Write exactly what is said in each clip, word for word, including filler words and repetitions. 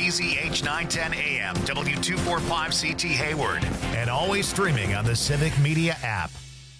B Z H nine ten A M, W two forty-five C T Hayward, and always streaming on the Civic Media app.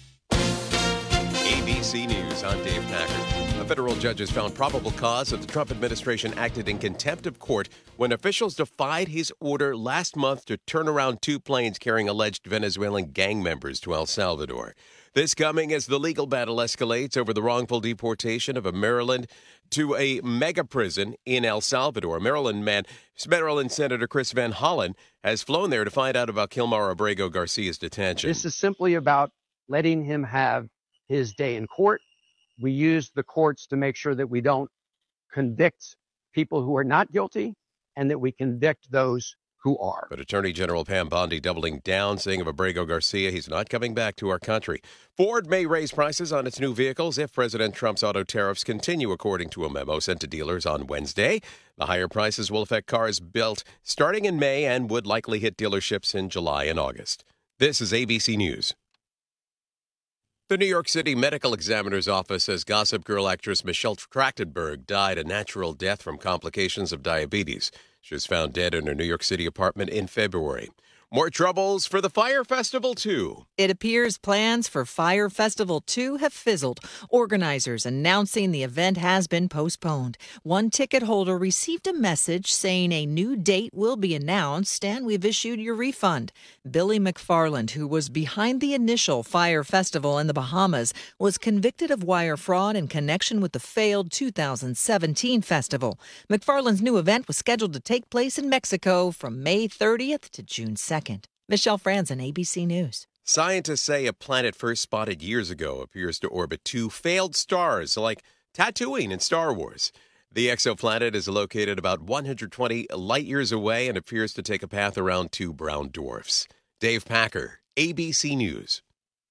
A B C News, I'm Dave Packard. A federal judge has found probable cause that the Trump administration acted in contempt of court when officials defied his order last month to turn around two planes carrying alleged Venezuelan gang members to El Salvador. This coming as the legal battle escalates over the wrongful deportation of a Maryland to a mega prison in El Salvador. Maryland man, Maryland Senator Chris Van Hollen has flown there to find out about Kilmar Abrego Garcia's detention. This is simply about letting him have his day in court. We use the courts to make sure that we don't convict people who are not guilty and that we convict those who are. But Attorney General Pam Bondi doubling down, saying of Abrego Garcia, he's not coming back to our country. Ford may raise prices on its new vehicles if President Trump's auto tariffs continue, according to a memo sent to dealers on Wednesday. The higher prices will affect cars built starting in May and would likely hit dealerships in July and August. This is A B C News. The New York City Medical Examiner's Office says Gossip Girl actress Michelle Trachtenberg died a natural death from complications of diabetes. She was found dead in her New York City apartment in February. More troubles for the Fire Festival two. It appears plans for Fire Festival two have fizzled. Organizers announcing the event has been postponed. One ticket holder received a message saying a new date will be announced and we've issued your refund. Billy McFarland, who was behind the initial Fire Festival in the Bahamas, was convicted of wire fraud in connection with the failed two thousand seventeen festival. McFarland's new event was scheduled to take place in Mexico from May thirtieth to June second. Michelle Franzen, A B C News. Scientists say a planet first spotted years ago appears to orbit two failed stars, like Tatooine in Star Wars. The exoplanet is located about one hundred twenty light years away and appears to take a path around two brown dwarfs. Dave Packer, A B C News.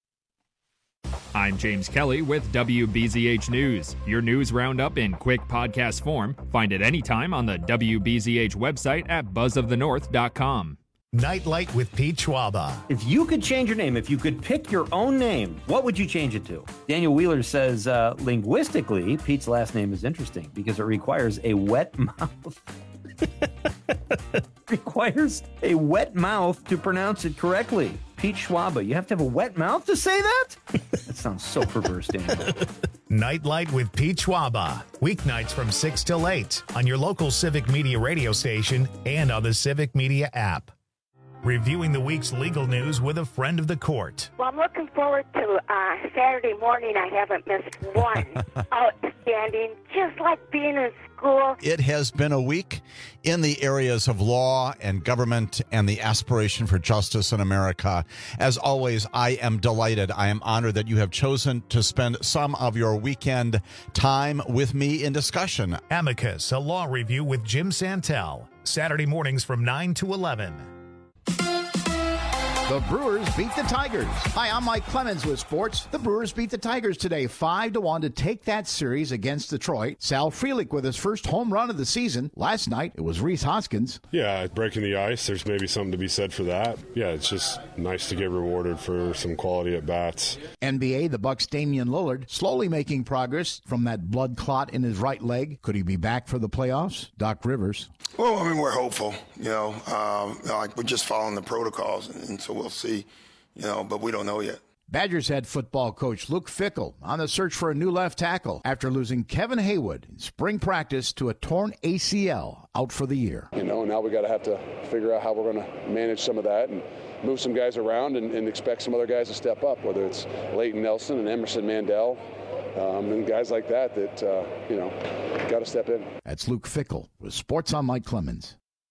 I'm James Kelly with W B Z H News. Your news roundup in quick podcast form. Find it anytime on the W B Z H website at buzz of the north dot com. Nightlight with Pete Schwaba. If you could change your name, if you could pick your own name, what would you change it to? Daniel Wheeler says, uh, linguistically, Pete's last name is interesting because it requires a wet mouth. requires a wet mouth to pronounce it correctly. Pete Schwaba, you have to have a wet mouth to say that? That sounds so perverse, Daniel. Nightlight with Pete Schwaba. Weeknights from six till eight on your local Civic Media radio station and on the Civic Media app. Reviewing the week's legal news with a friend of the court. Well, I'm looking forward to uh, Saturday morning. I haven't missed one. Outstanding, just like being in school. It has been a week in the areas of law and government and the aspiration for justice in America. As always, I am delighted. I am honored that you have chosen to spend some of your weekend time with me in discussion. Amicus, a law review with Jim Santel. Saturday mornings from nine to eleven. The Brewers beat the Tigers. Hi, I'm Mike Clemens with sports. The Brewers beat the Tigers today five to one to take that series against Detroit. Sal Frelick with his first home run of the season. Last night, it was Rhys Hoskins. Yeah, breaking the ice, there's maybe something to be said for that. Yeah, it's just nice to get rewarded for some quality at bats. N B A, the Bucks' Damian Lillard slowly making progress from that blood clot in his right leg. Could he be back for the playoffs? Doc Rivers. Well, I mean, we're hopeful, you know, um, like we're just following the protocols, and so we'll see, you know, but we don't know yet. Badgers head football coach Luke Fickell on the search for a new left tackle after losing Kevin Haywood in spring practice to a torn A C L, out for the year. You know, now we got to have to figure out how we're going to manage some of that and move some guys around and, and expect some other guys to step up, whether it's Leighton Nelson and Emerson Mandel. Um, and guys like that that, uh, you know, got to step in. That's Luke Fickell with Sports on Mike Clemens.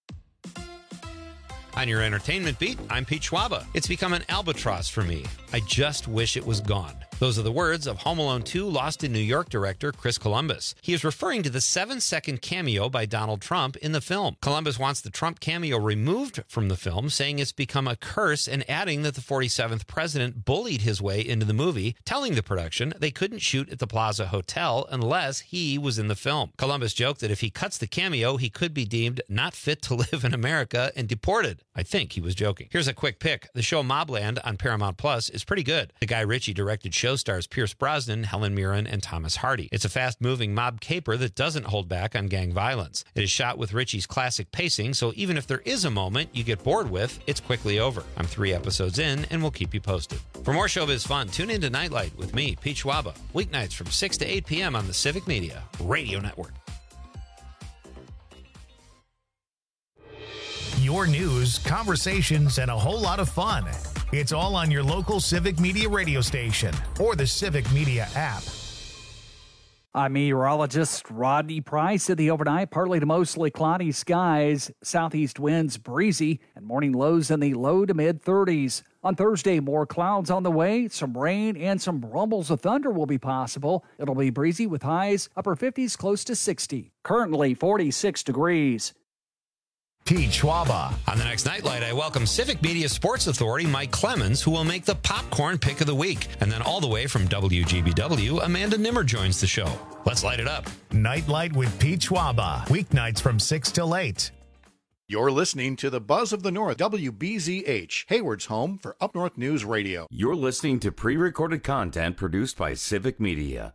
On your entertainment beat, I'm Pete Schwaba. It's become an albatross for me. I just wish it was gone. Those are the words of Home Alone two Lost in New York director Chris Columbus. He is referring to the seven-second cameo by Donald Trump in the film. Columbus wants the Trump cameo removed from the film, saying it's become a curse, and adding that the forty-seventh president bullied his way into the movie, telling the production they couldn't shoot at the Plaza Hotel unless he was in the film. Columbus joked that if he cuts the cameo, he could be deemed not fit to live in America and deported. I think he was joking. Here's a quick pick. The show Mobland on Paramount Plus is pretty good. The Guy Ritchie directed show show stars Pierce Brosnan, Helen Mirren, and Thomas Hardy. It's a fast-moving mob caper that doesn't hold back on gang violence. It is shot with Ritchie's classic pacing, so even if there is a moment you get bored with, it's quickly over. I'm three episodes in, and we'll keep you posted. For more showbiz fun, tune in to Nightlight with me, Pete Schwaba, weeknights from six to eight p.m. on the Civic Media Radio Network. Your news, conversations, and a whole lot of fun. It's all on your local Civic Media radio station or the Civic Media app. I'm meteorologist Rodney Price. In the overnight, partly to mostly cloudy skies, southeast winds breezy, and morning lows in the low to mid thirties. On Thursday, more clouds on the way, some rain and some rumbles of thunder will be possible. It'll be breezy with highs upper fifties close to sixty. Currently forty-six degrees. Pete Schwaba. On the next Nightlight, I welcome Civic Media Sports Authority Mike Clemens, who will make the popcorn pick of the week. And then all the way from W G B W, Amanda Nimmer joins the show. Let's light it up. Nightlight with Pete Schwaba. Weeknights from six till eight. You're listening to the Buzz of the North, W B Z H, Hayward's home for Up North News Radio. You're listening to pre-recorded content produced by Civic Media.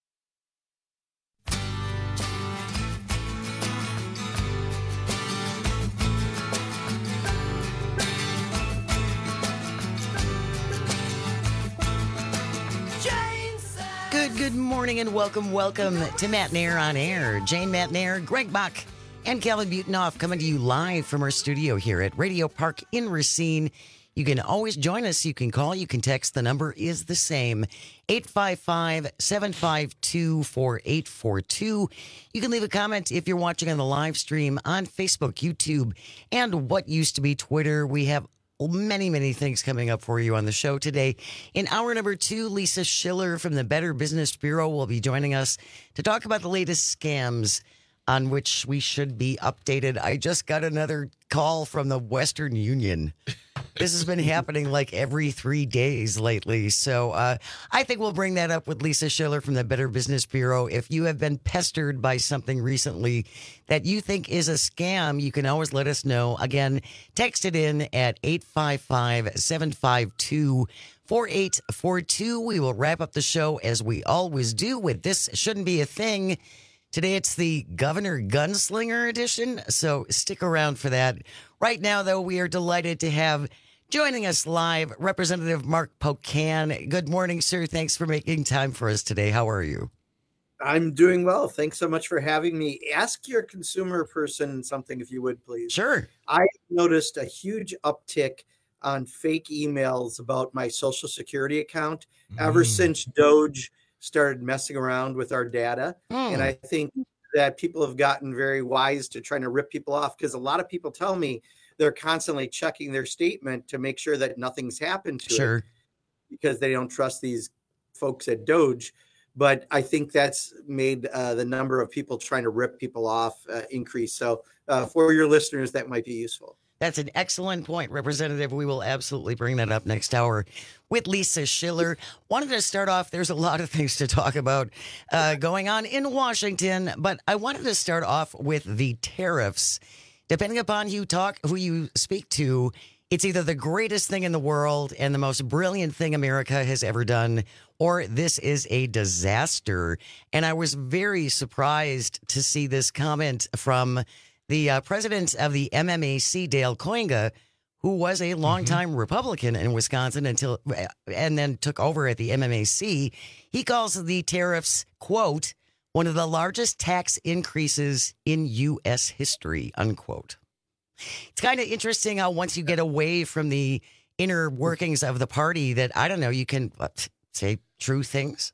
Good, good morning and welcome, welcome to Matt Nair on Air. Jane Matt Nair, Greg Buck, and Calvin Butonoff coming to you live from our studio here at Radio Park in Racine. You can always join us. You can call, you can text. The number is the same, eight five five, seven five two, four eight four two. You can leave a comment if you're watching on the live stream on Facebook, YouTube, and what used to be Twitter. We have many, many things coming up for you on the show today. In hour number two, Lisa Schiller from the Better Business Bureau will be joining us to talk about the latest scams on which we should be updated. I just got another call from the Western Union. This has been happening like every three days lately. So uh, I think we'll bring that up with Lisa Schiller from the Better Business Bureau. If you have been pestered by something recently that you think is a scam, you can always let us know. Again, text it in at eight five five, seven five two, four eight four two. We will wrap up the show as we always do with This Shouldn't Be a Thing. Today it's the Governor Gunslinger edition, so stick around for that. Right now, though, we are delighted to have joining us live Representative Mark Pocan. Good morning, sir. Thanks for making time for us today. How are you? I'm doing well. Thanks so much for having me. Ask your consumer person something, if you would, please. Sure. I noticed a huge uptick on fake emails about my Social Security account mm. ever since Doge started messing around with our data. Mm. And I think that people have gotten very wise to trying to rip people off, because a lot of people tell me they're constantly checking their statement to make sure that nothing's happened to sure. it because they don't trust these folks at Doge. But I think that's made uh, the number of people trying to rip people off uh, increase. So uh, for your listeners, that might be useful. That's an excellent point, Representative. We will absolutely bring that up next hour with Lisa Schiller. Wanted to start off, there's a lot of things to talk about uh, going on in Washington, but I wanted to start off with the tariffs. Depending upon who you talk, who you speak to, it's either the greatest thing in the world and the most brilliant thing America has ever done, or this is a disaster. And I was very surprised to see this comment from the uh, president of the M M A C, Dale Koinga, who was a longtime mm-hmm. Republican in Wisconsin until and then took over at the M M A C. He calls the tariffs, quote, one of the largest tax increases in U S history, unquote. It's kind of interesting how once you get away from the inner workings of the party that, I don't know, you can uh, say true things.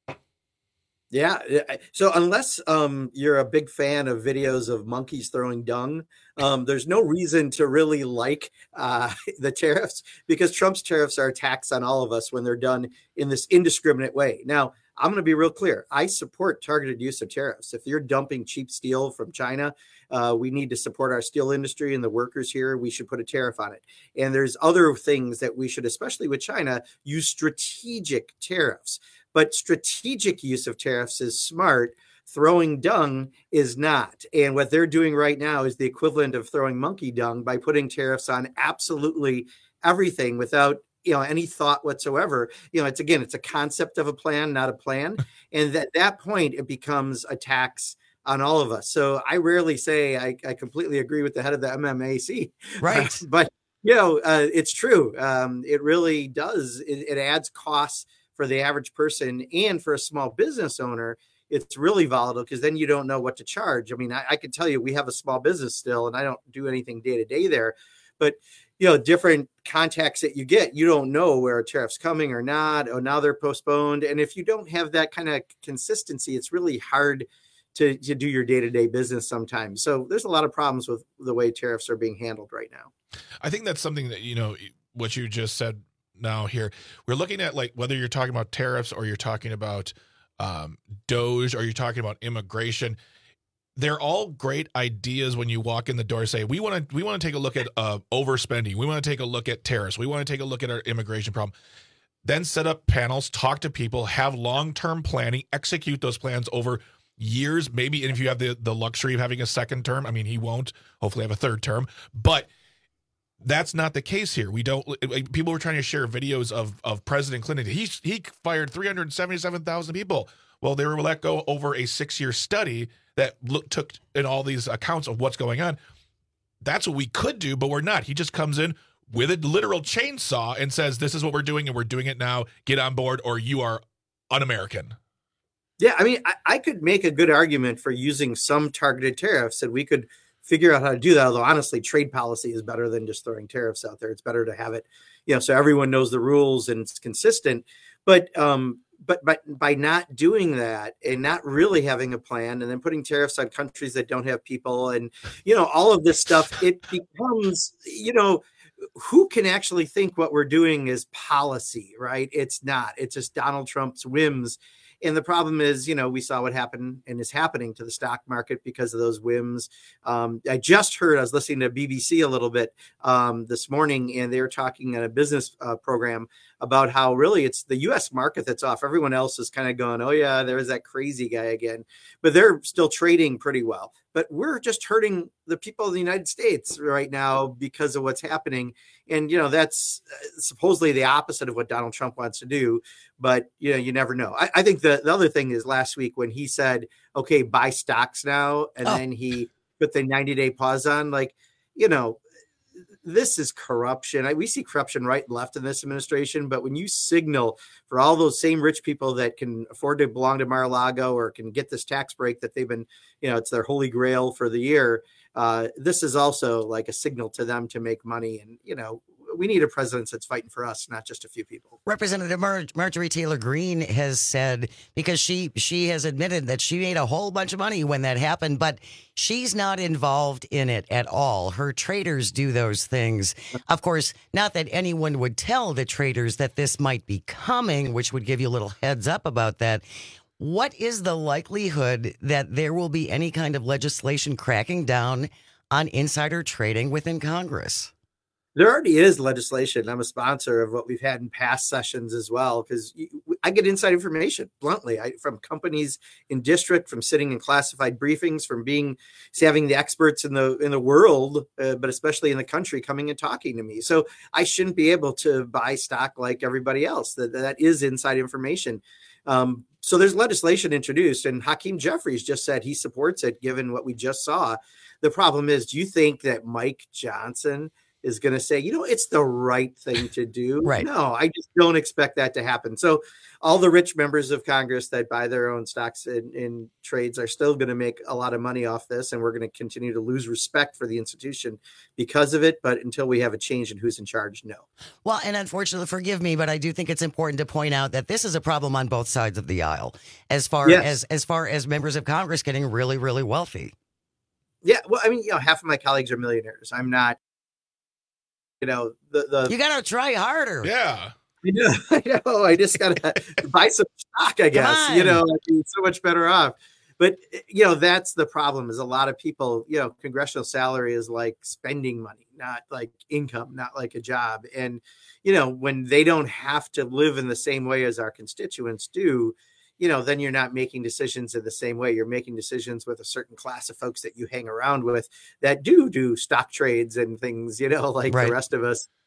Yeah. So unless um, you're a big fan of videos of monkeys throwing dung, um, there's no reason to really like uh, the tariffs, because Trump's tariffs are a tax on all of us when they're done in this indiscriminate way. Now, I'm going to be real clear. I support targeted use of tariffs. If you're dumping cheap steel from China, uh, we need to support our steel industry and the workers here. We should put a tariff on it. And there's other things that we should, especially with China, use strategic tariffs. But strategic use of tariffs is smart. Throwing dung is not. And what they're doing right now is the equivalent of throwing monkey dung by putting tariffs on absolutely everything without you know, any thought whatsoever. You know, it's again, it's a concept of a plan, not a plan. And at that point, it becomes a tax on all of us. So I rarely say I, I completely agree with the head of the M M A C. Right. Uh, but, you know, uh, it's true. Um, it really does. It, it adds costs for the average person, and for a small business owner, it's really volatile because then you don't know what to charge. I mean, I, I can tell you we have a small business still, and I don't do anything day to day there, but you know, different contacts that you get, you don't know where a tariff's coming or not. Oh, now they're postponed. And if you don't have that kind of consistency, it's really hard to, to do your day to day business sometimes. So there's a lot of problems with the way tariffs are being handled right now. I think that's something that, you know, what you just said now here, we're looking at, like, whether you're talking about tariffs or you're talking about um, Doge or you're talking about immigration. They're all great ideas when you walk in the door. Say, we want to we want to take a look at uh, overspending. We want to take a look at tariffs. We want to take a look at our immigration problem. Then set up panels, talk to people, have long-term planning, execute those plans over years, maybe. And if you have the, the luxury of having a second term, I mean, he won't hopefully have a third term, but that's not the case here. We don't. Like, people were trying to share videos of of President Clinton. He he fired three hundred seventy-seven thousand people. Well, they were let go over a six-year study that look, took in all these accounts of what's going on. That's what we could do, but we're not. He just comes in with a literal chainsaw and says, this is what we're doing, and we're doing it now. Get on board, or you are un-American. Yeah, I mean, I, I could make a good argument for using some targeted tariffs, and we could figure out how to do that. Although, honestly, trade policy is better than just throwing tariffs out there. It's better to have it, you know, so everyone knows the rules and it's consistent. But um, But but by not doing that and not really having a plan, and then putting tariffs on countries that don't have people, and, you know, all of this stuff, it becomes, you know, who can actually think what we're doing is policy, right? It's not. It's just Donald Trump's whims. And the problem is, you know, we saw what happened and is happening to the stock market because of those whims. Um, I just heard, I was listening to B B C a little bit um, this morning, and they were talking at a business uh, program about how really it's the U S market that's off. Everyone else is kind of going, oh, yeah, there's that crazy guy again. But they're still trading pretty well. But we're just hurting the people of the United States right now because of what's happening. And, you know, that's supposedly the opposite of what Donald Trump wants to do. But, you know, you never know. I, I think the, the other thing is last week when he said, OK, buy stocks now. And oh. then he put the ninety day pause on, like, you know, this is corruption. I, we see corruption right and left in this administration. But when you signal for all those same rich people that can afford to belong to Mar-a-Lago or can get this tax break that they've been, you know, it's their holy grail for the year. Uh, this is also like a signal to them to make money. And, you know, we need a president that's fighting for us, not just a few people. Representative Mar- Marjorie Taylor Greene has said, because she she has admitted that she made a whole bunch of money when that happened, but she's not involved in it at all. Her traders do those things. Of course, not that anyone would tell the traders that this might be coming, which would give you a little heads up about that. What is the likelihood that there will be any kind of legislation cracking down on insider trading within Congress? There already is legislation. I'm a sponsor of what we've had in past sessions as well, because I get inside information bluntly I, from companies in district, from sitting in classified briefings, from being having the experts in the in the world, uh, but especially in the country, coming and talking to me. So I shouldn't be able to buy stock like everybody else. That that is inside information. Um, so there's legislation introduced, and Hakeem Jeffries just said he supports it, given what we just saw. The problem is, do you think that Mike Johnson is going to say, you know, it's the right thing to do? Right. No, I just don't expect that to happen. So all the rich members of Congress that buy their own stocks in, in trades are still going to make a lot of money off this. And we're going to continue to lose respect for the institution because of it. But until we have a change in who's in charge, no. Well, and unfortunately, forgive me, but I do think it's important to point out that this is a problem on both sides of the aisle, as far yes. as as far as members of Congress getting really, really wealthy. Yeah. Well, I mean, you know, half of my colleagues are millionaires. I'm not. You know, the, the you got to try harder. Yeah. I know, I know. I just got to buy some stock, I guess. You know, I'd be so much better off. But, you know, that's the problem is a lot of people, you know, congressional salary is like spending money, not like income, not like a job. And, you know, when they don't have to live in the same way as our constituents do, you know, then you're not making decisions in the same way. You're making decisions with a certain class of folks that you hang around with that do do stock trades and things, you know, like right. the rest of us.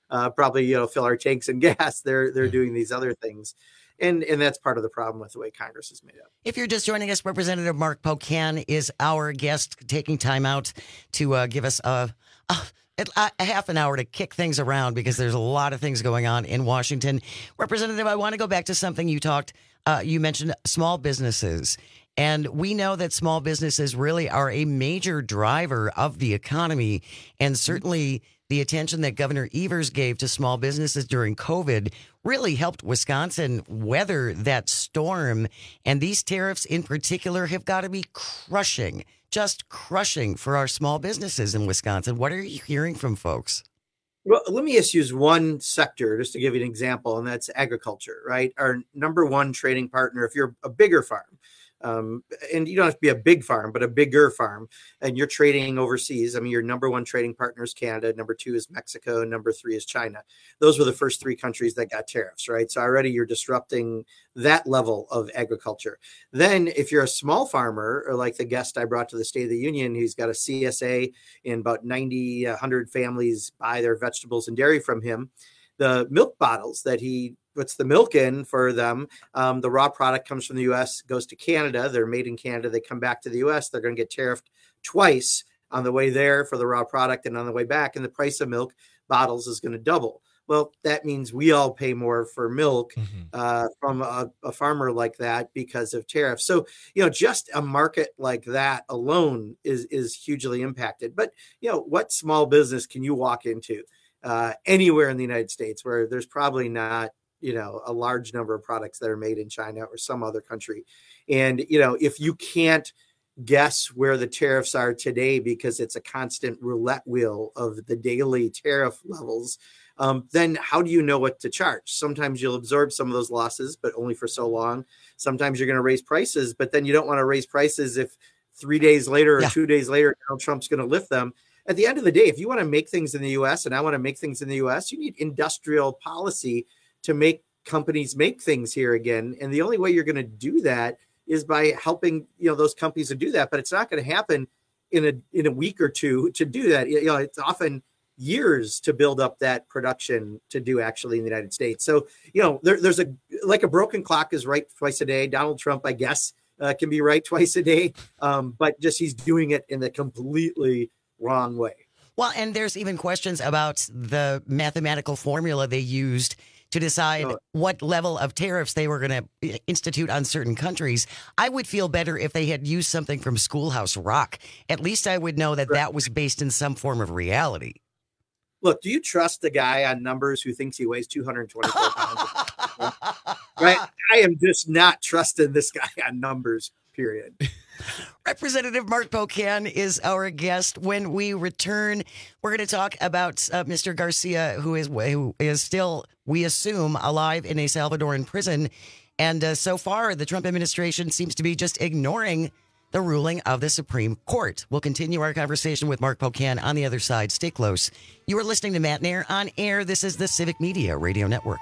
uh, probably, you know, fill our tanks and gas. They're they're doing these other things. And and that's part of the problem with the way Congress is made up. If you're just joining us, Representative Mark Pocan is our guest, taking time out to uh, give us a, a, a half an hour to kick things around because there's a lot of things going on in Washington. Representative, I want to go back to something you talked, uh, you mentioned small businesses. And we know that small businesses really are a major driver of the economy. And certainly the attention that Governor Evers gave to small businesses during COVID really helped Wisconsin weather that storm. And these tariffs in particular have got to be crushing, just crushing for our small businesses in Wisconsin. What are you hearing from folks? Well, let me just use one sector just to give you an example, and that's agriculture, right? Our number one trading partner, if you're a bigger farm, Um, and you don't have to be a big farm, but a bigger farm, and you're trading overseas. I mean, your number one trading partner is Canada. Number two is Mexico. Number three is China. Those were the first three countries that got tariffs, right? So already you're disrupting that level of agriculture. Then if you're a small farmer, or like the guest I brought to the State of the Union, he's got a C S A and about ninety, one hundred families buy their vegetables and dairy from him. The milk bottles that he puts the milk in for them, um, the raw product comes from the U S, goes to Canada. They're made in Canada. They come back to the U S. They're going to get tariffed twice on the way there for the raw product and on the way back. And the price of milk bottles is going to double. Well, that means we all pay more for milk mm-hmm. uh, from a, a farmer like that because of tariffs. So, you know, just a market like that alone is, is hugely impacted. But, you know, what small business can you walk into uh, anywhere in the United States where there's probably not, you know, a large number of products that are made in China or some other country. And, you know, if you can't guess where the tariffs are today because it's a constant roulette wheel of the daily tariff levels, um, then how do you know what to charge? Sometimes you'll absorb some of those losses, but only for so long. Sometimes you're going to raise prices, but then you don't want to raise prices if three days later or yeah. two days later, Donald Trump's going to lift them. At the end of the day, if you want to make things in the U S and I want to make things in the U S, you need industrial policy to make companies make things here again. And the only way you're going to do that is by helping, you know, those companies to do that. But it's not going to happen in a in a week or two to do that. You know, it's often years to build up that production to do actually in the United States. So, you know, there, there's a like a broken clock is right twice a day. Donald Trump, I guess, uh, can be right twice a day. Um, but just he's doing it in a completely wrong way. Well, and there's even questions about the mathematical formula they used to decide oh. what level of tariffs they were going to institute on certain countries. I would feel better if they had used something from Schoolhouse Rock. At least I would know that right. that was based in some form of reality. Look, do you trust the guy on numbers who thinks he weighs two hundred twenty-four pounds? Right? I am just not trusting this guy on numbers, period. Representative Mark Pocan is our guest. When we return, we're going to talk about uh, Mister Garcia, who is who is still, we assume, alive in a Salvadoran prison. And uh, so far, the Trump administration seems to be just ignoring the ruling of the Supreme Court. We'll continue our conversation with Mark Pocan on the other side. Stay close. You are listening to Matt Nair on air. This is the Civic Media Radio Network.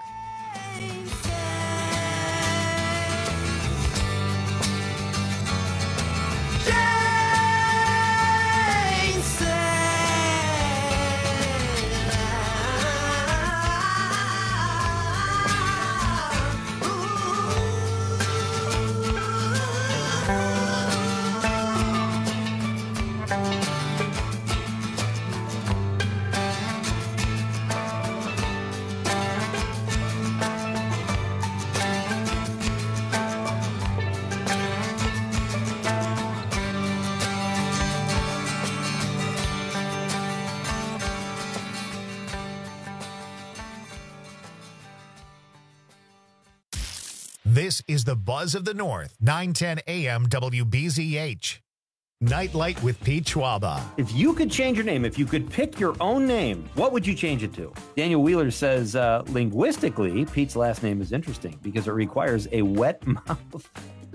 This is the Buzz of the North, nine ten A M W B Z H. Nightlight with Pete Schwaba. If you could change your name, if you could pick your own name, what would you change it to? Daniel Wheeler says, uh, linguistically, Pete's last name is interesting because it requires a wet mouth.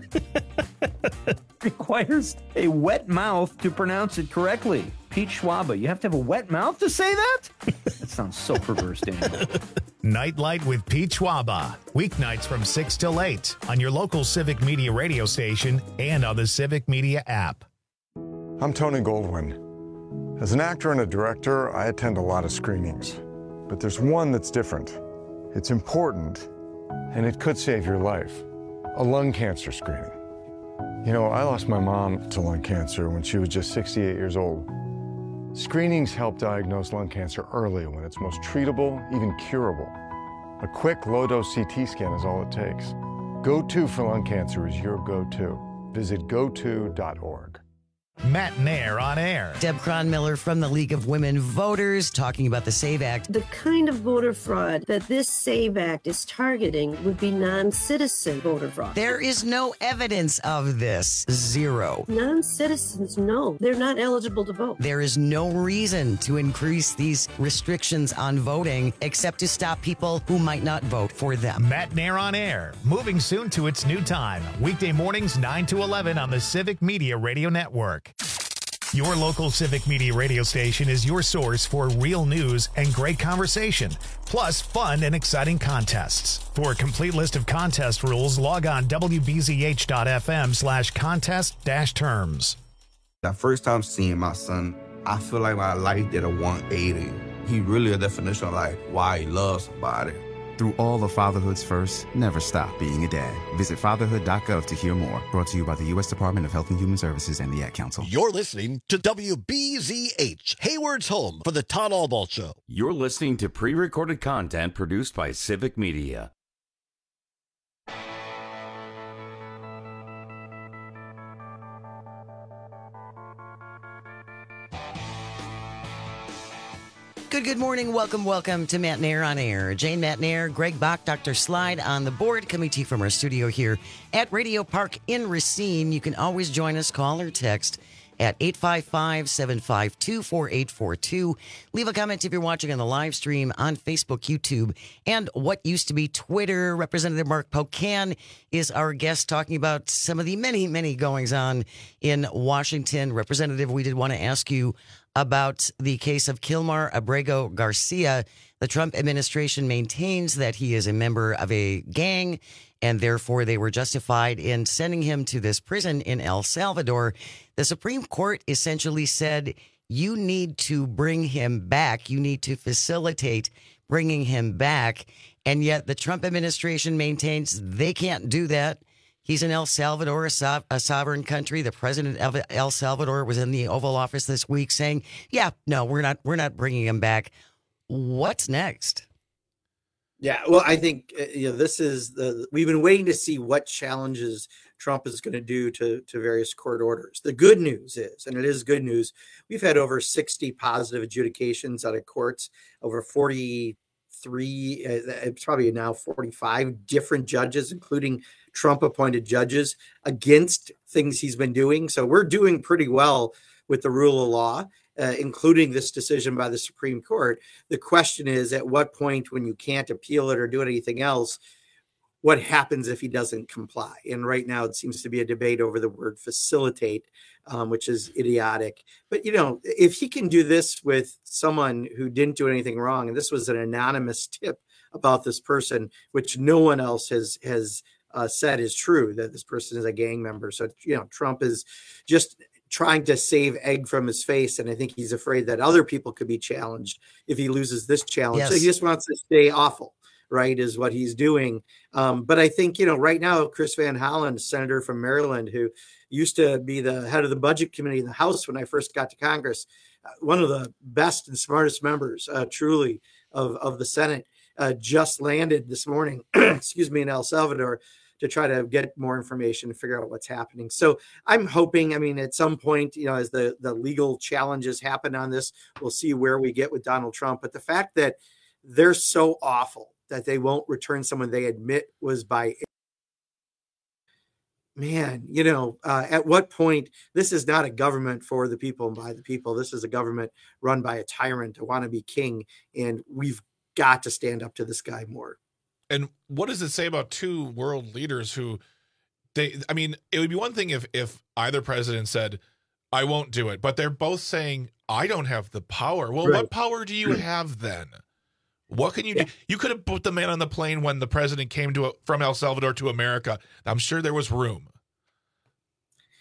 requires a wet mouth to pronounce it correctly. Pete Schwaba, you have to have a wet mouth to say that? That sounds so perverse, Daniel. Nightlight with Pete Schwaba. Weeknights from six till eight on your local Civic Media radio station and on the Civic Media app. I'm Tony Goldwyn. As an actor and a director, I attend a lot of screenings. but there's one that's different. It's important, and it could save your life. A lung cancer screening. You know, I lost my mom to lung cancer when she was just sixty-eight years old. Screenings help diagnose lung cancer early when it's most treatable, even curable. A quick low-dose C T scan is all it takes. Go To for lung cancer is your go-to. Visit go to dot org. Matt Nair on air. Deb Cronmiller from the League of Women Voters talking about the SAVE Act. The kind of voter fraud that this SAVE Act is targeting would be non-citizen voter fraud. There is no evidence of this. Zero. Non-citizens, no. They're not eligible to vote. There is no reason to increase these restrictions on voting except to stop people who might not vote for them. Matt Nair on air. Moving soon to its new time. Weekday mornings nine to eleven on the Civic Media Radio Network. Your local Civic Media radio station is your source for real news and great conversation, plus fun and exciting contests. For a complete list of contest rules, log on W B Z H dot F M slash contest dash terms. The first time seeing my son, I feel like my life did a one eighty. He really a definition of like why he loves somebody. Through all of fatherhood's first, never stop being a dad. Visit fatherhood dot gov to hear more. Brought to you by the U S Department of Health and Human Services and the Ad Council. You're listening to W B Z H, Hayward's home for the Todd Albaugh Show. You're listening to pre-recorded content produced by Civic Media. Good, good morning. Welcome, welcome to Matt Nair on Air. Jane Matt Nair, Greg Bach, Doctor Slide on the board, coming to you from our studio here at Radio Park in Racine. You can always join us, call or text at eight five five, seven five two, four eight four two. Leave a comment if you're watching on the live stream on Facebook, YouTube, and what used to be Twitter. Representative Mark Pocan is our guest talking about some of the many, many goings-on in Washington. Representative, we did want to ask you about the case of Kilmar Abrego Garcia. The Trump administration maintains that he is a member of a gang, and therefore they were justified in sending him to this prison in El Salvador. The Supreme Court essentially said, you need to bring him back. You need to facilitate bringing him back. And yet the Trump administration maintains they can't do that. He's in El Salvador, a, so- a sovereign country. The president of El Salvador was in the Oval Office this week saying, yeah, no, we're not, we're not bringing him back. What's next? Yeah, well, I think uh, you know this is the we've been waiting to see what challenges Trump is going to do to to various court orders. The good news is, and it is good news, we've had over sixty positive adjudications out of courts, over forty-three, uh, it's probably now forty-five different judges, including Trump-appointed judges, against things he's been doing. So we're doing pretty well with the rule of law. Uh, including this decision by the Supreme Court. The question is, at what point, when you can't appeal it or do anything else, what happens if he doesn't comply? And right now it seems to be a debate over the word facilitate, um, which is idiotic. But, you know, if he can do this with someone who didn't do anything wrong, and this was an anonymous tip about this person, which no one else has has uh, said is true, that this person is a gang member. So, you know, Trump is just trying to save egg from his face. And I think he's afraid that other people could be challenged if he loses this challenge. Yes. So he just wants to stay awful, right, is what he's doing. Um, but I think, you know, right now, Chris Van Hollen, senator from Maryland, who used to be the head of the budget committee in the House when I first got to Congress, uh, one of the best and smartest members, uh, truly, of, of the Senate, uh, just landed this morning, excuse me, in El Salvador, to try to get more information and figure out what's happening. So I'm hoping, I mean, at some point, you know, as the, the legal challenges happen on this, we'll see where we get with Donald Trump. But the fact that they're so awful that they won't return someone they admit was by, man, you know, uh, at what point, this is not a government for the people and by the people. This is a government run by a tyrant, a wannabe king. And we've got to stand up to this guy more. And what does it say about two world leaders who they, I mean, it would be one thing if, if either president said, I won't do it, but they're both saying, I don't have the power. Well, right. What power do you have then? What can you yeah. do? You could have put the man on the plane when the president came to from El Salvador to America. I'm sure there was room.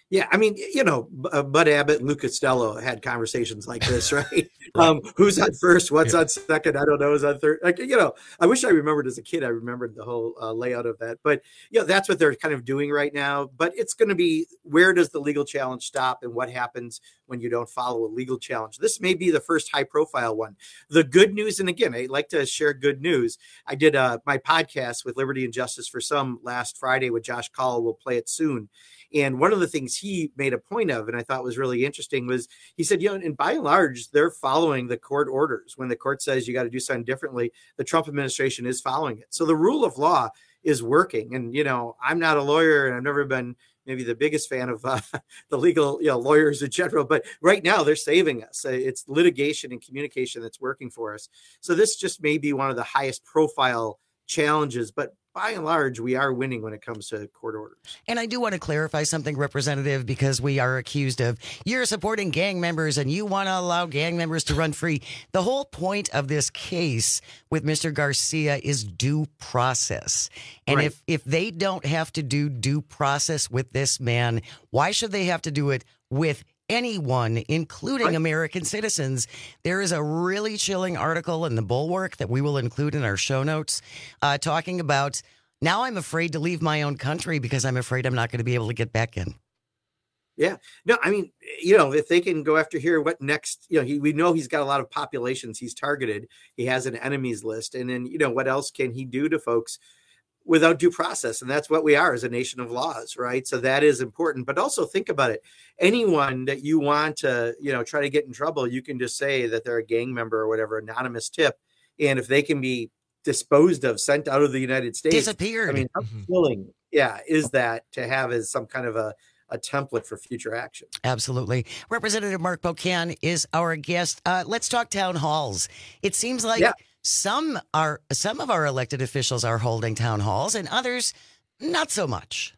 Yeah, I mean, you know, uh, Bud Abbott and Lou Costello had conversations like this, right? um, who's on first? What's yeah. on second? I don't know. Who's on third? Like, you know, I wish I remembered as a kid. I remembered the whole uh, layout of that. But, you know, that's what they're kind of doing right now. But it's going to be, where does the legal challenge stop and what happens when you don't follow a legal challenge? This may be the first high-profile one. The good news, and again, I like to share good news. I did uh, my podcast with Liberty and Justice for Some last Friday with Josh Call. We'll play it soon. And one of the things he made a point of, and I thought was really interesting, was he said, you know, and by and large, they're following the court orders. When the court says you got to do something differently, the Trump administration is following it. So the rule of law is working. And, you know, I'm not a lawyer and I've never been maybe the biggest fan of uh, the legal, you know, lawyers in general, but right now they're saving us. It's litigation and communication that's working for us. So this just may be one of the highest profile challenges, but by and large, we are winning when it comes to court orders. And I do want to clarify something, Representative, because we are accused of you're supporting gang members and you want to allow gang members to run free. The whole point of this case with Mister Garcia is due process. And Right. if, if they don't have to do due process with this man, why should they have to do it with anyone, including American citizens? There is a really chilling article in the Bulwark that we will include in our show notes uh, talking about, now I'm afraid to leave my own country because I'm afraid I'm not going to be able to get back in. Yeah, no, I mean, you know, if they can go after here, what next? You know, he, we know he's got a lot of populations he's targeted. He has an enemies list. And then, you know, what else can he do to folks without due process? And that's what we are as a nation of laws, right? So that is important. But also think about it. Anyone that you want to, you know, try to get in trouble, you can just say that they're a gang member or whatever, anonymous tip. And if they can be disposed of, sent out of the United States, disappeared. I mean, how thrilling, yeah, is that to have as some kind of a, a template for future action? Absolutely. Representative Mark Pocan is our guest. Uh, let's talk town halls. It seems like Yeah. some are some of our elected officials are holding town halls and others not so much.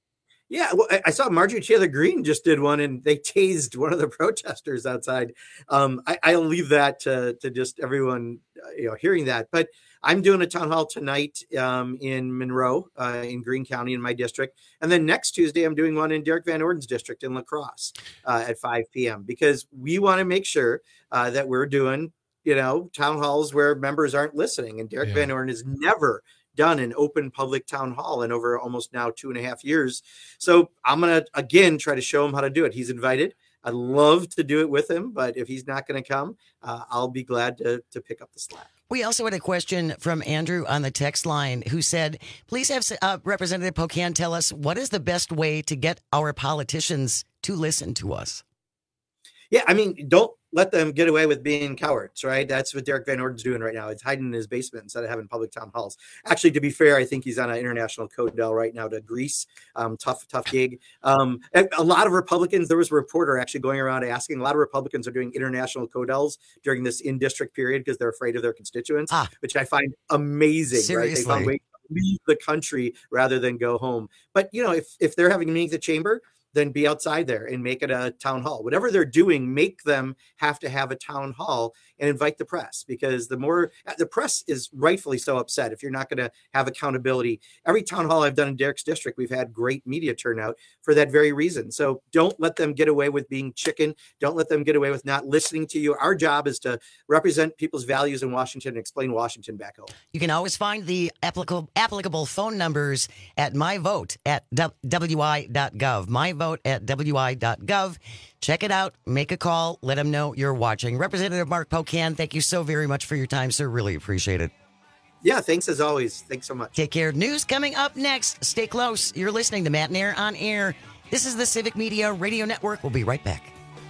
Yeah, well, I- I saw Marjorie Taylor Greene just did one, and they tased one of the protesters outside. Um, I, I'll leave that to, to just everyone, uh, you know, hearing that. But I'm doing a town hall tonight um, in Monroe, uh, in Greene County, in my district, and then next Tuesday I'm doing one in Derek Van Orden's district in La Crosse uh, at five p.m. because we want to make sure uh, that we're doing, you know, town halls where members aren't listening. And Derek Yeah. Van Orden has never done an open public town hall in over almost now two and a half years. So I'm going to, again, try to show him how to do it. He's invited. I'd love to do it with him, but if he's not going to come, uh, I'll be glad to, to pick up the slack. We also had a question from Andrew on the text line who said, please have uh, Representative Pocan tell us what is the best way to get our politicians to listen to us? Yeah, I mean, don't let them get away with being cowards, right? That's what Derek Van Orden's doing right now. It's hiding in his basement instead of having public town halls. Actually, to be fair, I think he's on an international codel right now to Greece. Um, tough, tough gig. Um, and a lot of Republicans, there was a reporter actually going around asking, a lot of Republicans are doing international codels during this in-district period because they're afraid of their constituents, Ah. which I find amazing, right? They Seriously. found ways to leave the country rather than go home. But, you know, if, if they're having a meeting at the chamber, then be outside there and make it a town hall. Whatever they're doing, make them have to have a town hall and invite the press, because the more the press is rightfully so upset if you're not going to have accountability. Every town hall I've done in Derek's district, we've had great media turnout for that very reason. So don't let them get away with being chicken. Don't let them get away with not listening to you. Our job is to represent people's values in Washington and explain Washington back home. You can always find the applicable applicable phone numbers at myvote at w i dot gov. myvote at w i dot gov. Check it out. Make a call. Let them know you're watching. Representative Mark Pocan, thank you so very much for your time, sir. Really appreciate it. Yeah, thanks as always. Thanks so much. Take care. News coming up next. Stay close. You're listening to Matt Nair on Air. This is the Civic Media Radio Network. We'll be right back.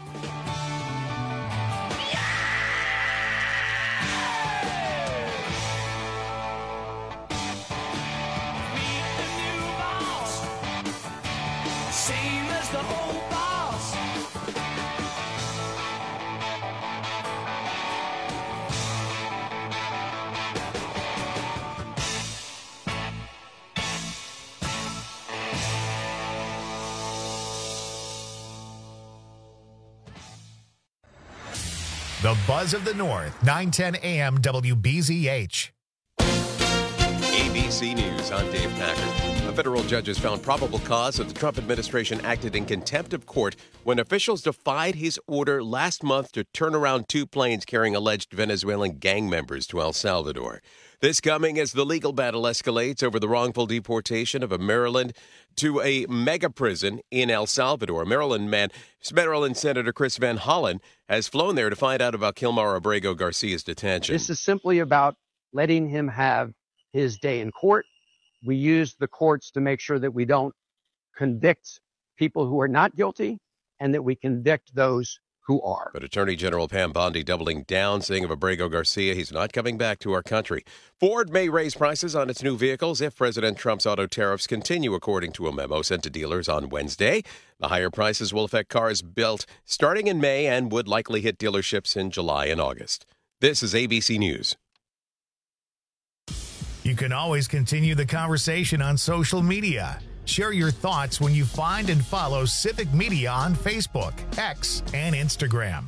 Same as the old boss. The Buzz of the North, nine ten a.m. W B Z H. eight B C News, I'm Dave Packard. A federal judge has found probable cause that the Trump administration acted in contempt of court when officials defied his order last month to turn around two planes carrying alleged Venezuelan gang members to El Salvador. This coming as the legal battle escalates over the wrongful deportation of a Maryland to a mega prison in El Salvador. A Maryland man, Maryland Senator Chris Van Hollen, has flown there to find out about Kilmar Abrego Garcia's detention. This is simply about letting him have his day in court. We use the courts to make sure that we don't convict people who are not guilty and that we convict those who are. But Attorney General Pam Bondi doubling down, saying of Abrego Garcia, he's not coming back to our country. Ford may raise prices on its new vehicles if President Trump's auto tariffs continue, according to a memo sent to dealers on Wednesday. The higher prices will affect cars built starting in May and would likely hit dealerships in July and August. This is A B C News. You can always continue the conversation on social media. Share your thoughts when you find and follow Civic Media on Facebook, X, and Instagram.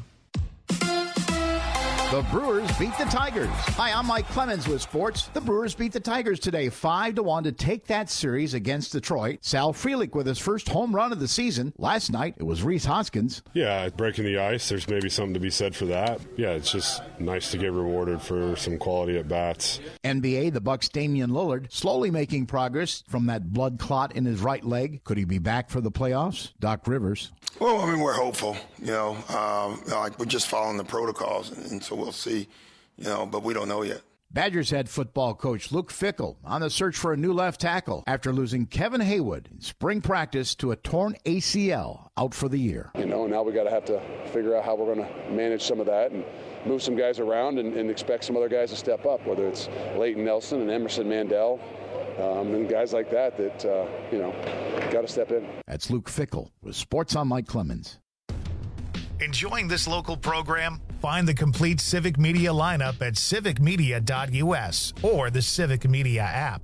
The Brewers beat the Tigers. Hi, I'm Mike Clemens with sports. The Brewers beat the Tigers today five to one to take that series against Detroit. Sal Frelick with his first home run of the season. Last night, it was Rhys Hoskins. Yeah, breaking the ice, there's maybe something to be said for that. Yeah, it's just nice to get rewarded for some quality at bats. N B A, the Bucks' Damian Lillard slowly making progress from that blood clot in his right leg. Could he be back for the playoffs? Doc Rivers. Well, I mean, we're hopeful, you know, um, like we're just following the protocols, and so we'll see, you know, but we don't know yet. Badgers head football coach Luke Fickell on the search for a new left tackle after losing Kevin Haywood in spring practice to a torn A C L, out for the year. You know, now we got to have to figure out how we're going to manage some of that and move some guys around and, and expect some other guys to step up, whether it's Leighton Nelson and Emerson Mandel. Um, and guys like that that, uh, you know, got to step in. That's Luke Fickell with Sports on Mike Clemens. Enjoying this local program? Find the complete Civic Media lineup at civic media dot U S or the Civic Media app.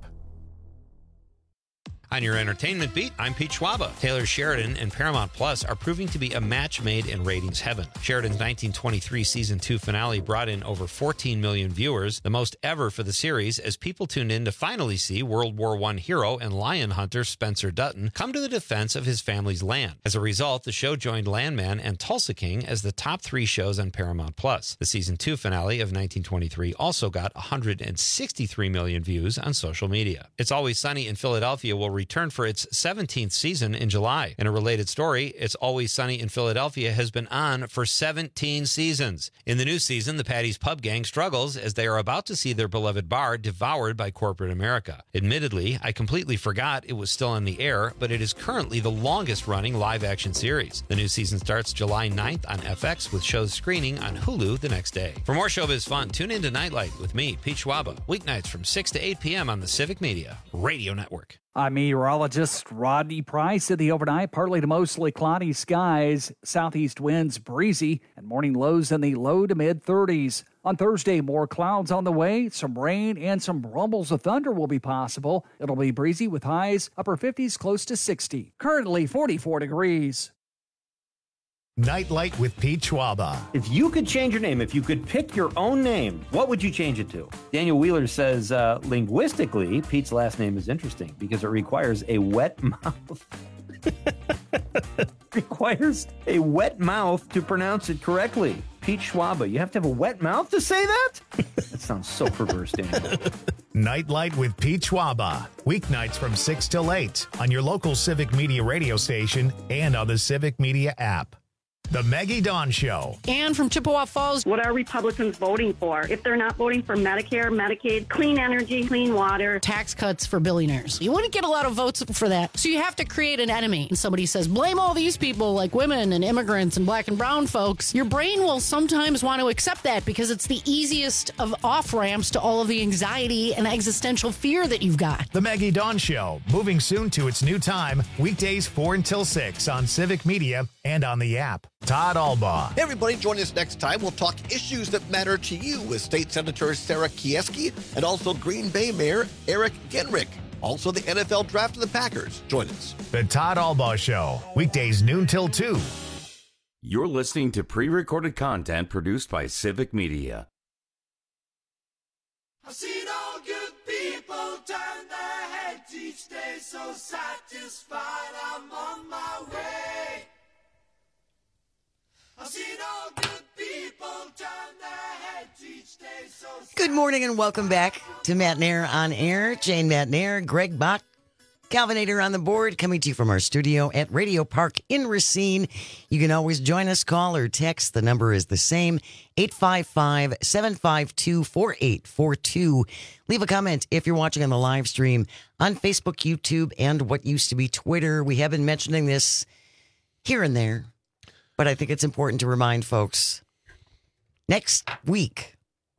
On your entertainment beat, I'm Pete Schwaba. Taylor Sheridan and Paramount Plus are proving to be a match made in ratings heaven. Sheridan's nineteen twenty-three season two finale brought in over fourteen million viewers, the most ever for the series, as people tuned in to finally see World War One hero and lion hunter Spencer Dutton come to the defense of his family's land. As a result, the show joined Landman and Tulsa King as the top three shows on Paramount Plus. The season two finale of nineteen twenty-three also got one hundred sixty-three million views on social media. It's Always Sunny in Philadelphia will return for its seventeenth season in July. In a related story, It's Always Sunny in Philadelphia has been on for seventeen seasons. In the new season, the Patty's Pub Gang struggles as they are about to see their beloved bar devoured by corporate America. Admittedly, I completely forgot it was still on the air, but it is currently the longest-running live-action series. The new season starts July ninth on F X, with shows screening on Hulu the next day. For more showbiz fun, tune in to Nightlight with me, Pete Schwaba, weeknights from six to eight p.m. on the Civic Media Radio Network. I'm meteorologist Rodney Price. In the overnight, partly to mostly cloudy skies, southeast winds breezy, and morning lows in the low to mid thirties. On Thursday, more clouds on the way, some rain and some rumbles of thunder will be possible. It'll be breezy with highs upper fifties close to sixty. Currently forty-four degrees. Nightlight with Pete Schwaba. If you could change your name, if you could pick your own name, what would you change it to? Daniel Wheeler says, uh, linguistically, Pete's last name is interesting because it requires a wet mouth. requires a wet mouth to pronounce it correctly. Pete Schwaba, you have to have a wet mouth to say that? That sounds so perverse, Daniel. Nightlight with Pete Schwaba. Weeknights from six till eight on your local Civic Media radio station and on the Civic Media app. The Maggie Dawn Show. Ann from Chippewa Falls. What are Republicans voting for? If they're not voting for Medicare, Medicaid, clean energy, clean water. Tax cuts for billionaires. You wouldn't get a lot of votes for that. So you have to create an enemy. And somebody says, blame all these people like women and immigrants and black and brown folks. Your brain will sometimes want to accept that because it's the easiest of off-ramps to all of the anxiety and existential fear that you've got. The Maggie Dawn Show, moving soon to its new time, weekdays four until six on Civic Media and on the app. Todd Albaugh. Hey everybody, join us next time. We'll talk issues that matter to you with State Senator Sarah Kieski and also Green Bay Mayor Eric Genrich. Also the N F L Draft of the Packers. Join us. The Todd Albaugh Show, weekdays noon till two. You're listening to pre-recorded content produced by Civic Media. I've seen all good people turn their heads each day, so satisfied I'm on my way. I've seen all good people turn their heads each day, so Good morning and welcome back to Matt Nair on Air. Jane Matt Nair, Greg Bach, Calvinator on the board, coming to you from our studio at Radio Park in Racine. You can always join us, call or text. The number is the same, eight five five, seven five two, four eight four two. Leave a comment if you're watching on the live stream on Facebook, YouTube, and what used to be Twitter. We have been mentioning this here and there, but I think it's important to remind folks. Next week,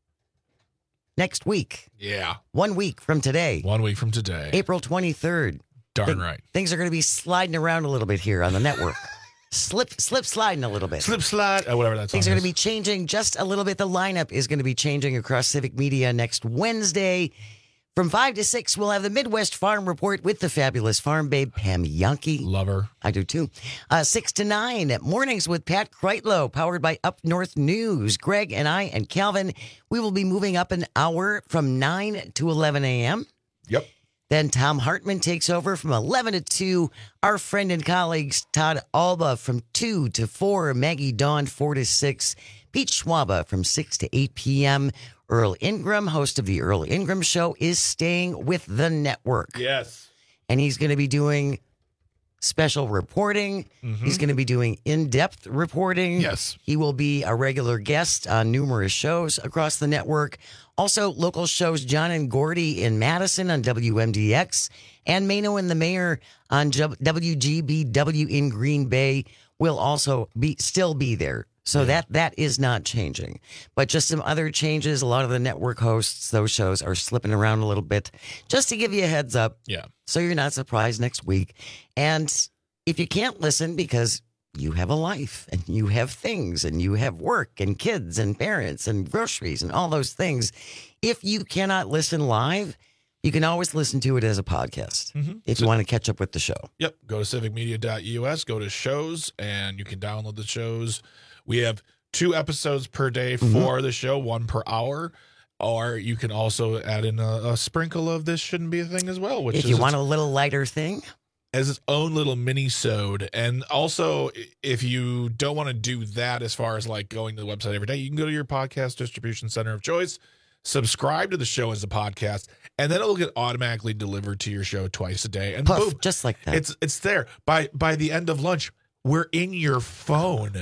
next week, Yeah. one week from today, One week from today. April twenty-third. Darn Thi- right. Things are going to be sliding around a little bit here on the network. slip, slip, sliding a little bit. Slip, slide, or whatever that Things song are is. going to be changing just a little bit. The lineup is going to be changing across Civic Media next Wednesday. From five to six, we'll have the Midwest Farm Report with the fabulous farm babe, Pam Yankee. Love her. I do too. Uh, six to nine, mornings with Pat Kreitlow, powered by Up North News. Greg and I and Calvin, we will be moving up an hour from nine to eleven a.m. Yep. Then Tom Hartman takes over from eleven to two. Our friend and colleagues, Todd Alba from two to four. Maggie Dawn, four to six. Pete Schwaba from six to eight p.m. Earl Ingram, host of the Earl Ingram Show, is staying with the network. Yes. And he's going to be doing special reporting. Mhm. He's going to be doing in-depth reporting. Yes. He will be a regular guest on numerous shows across the network. Also, local shows, John and Gordy in Madison on W M D X and Mano and the Mayor on W G B W in Green Bay will also be still be there. So that that is not changing. But just some other changes. A lot of the network hosts, those shows are slipping around a little bit. Just to give you a heads up. Yeah. So you're not surprised next week. And if you can't listen because you have a life and you have things and you have work and kids and parents and groceries and all those things, if you cannot listen live, you can always listen to it as a podcast Mm-hmm. if you want to catch up with the show. Yep. Go to civic media dot U S, go to shows, and you can download the shows. We have two episodes per day for Mhm. the show, one per hour. Or you can also add in a, a sprinkle of This Shouldn't Be a Thing as well. Which If is you its- want a little lighter thing. as its own little mini-sode. And also, if you don't want to do that as far as like going to the website every day, you can go to your podcast distribution center of choice, subscribe to the show as a podcast, and then it'll get automatically delivered to your show twice a day. And Puff, boom, just like that. it's it's there. By by the end of lunch, we're in your phone.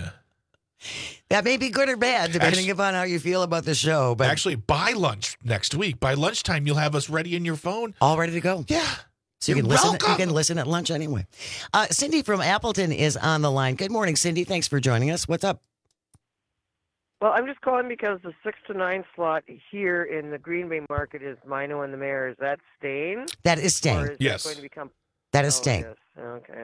That may be good or bad, depending Actu- upon how you feel about the show. But Actually, by lunch next week, by lunchtime, you'll have us ready in your phone. all ready to go. Yeah. So you You're can listen. welcome. You can listen at lunch anyway. Uh, Cindy from Appleton is on the line. Good morning, Cindy. Thanks for joining us. What's up? Well, I'm just calling because the six to nine slot here in the Green Bay market is Mino and the Mayor. Is that staying? That is staying. Or is Yes. That going to become? That is Oh, staying. yes. Okay.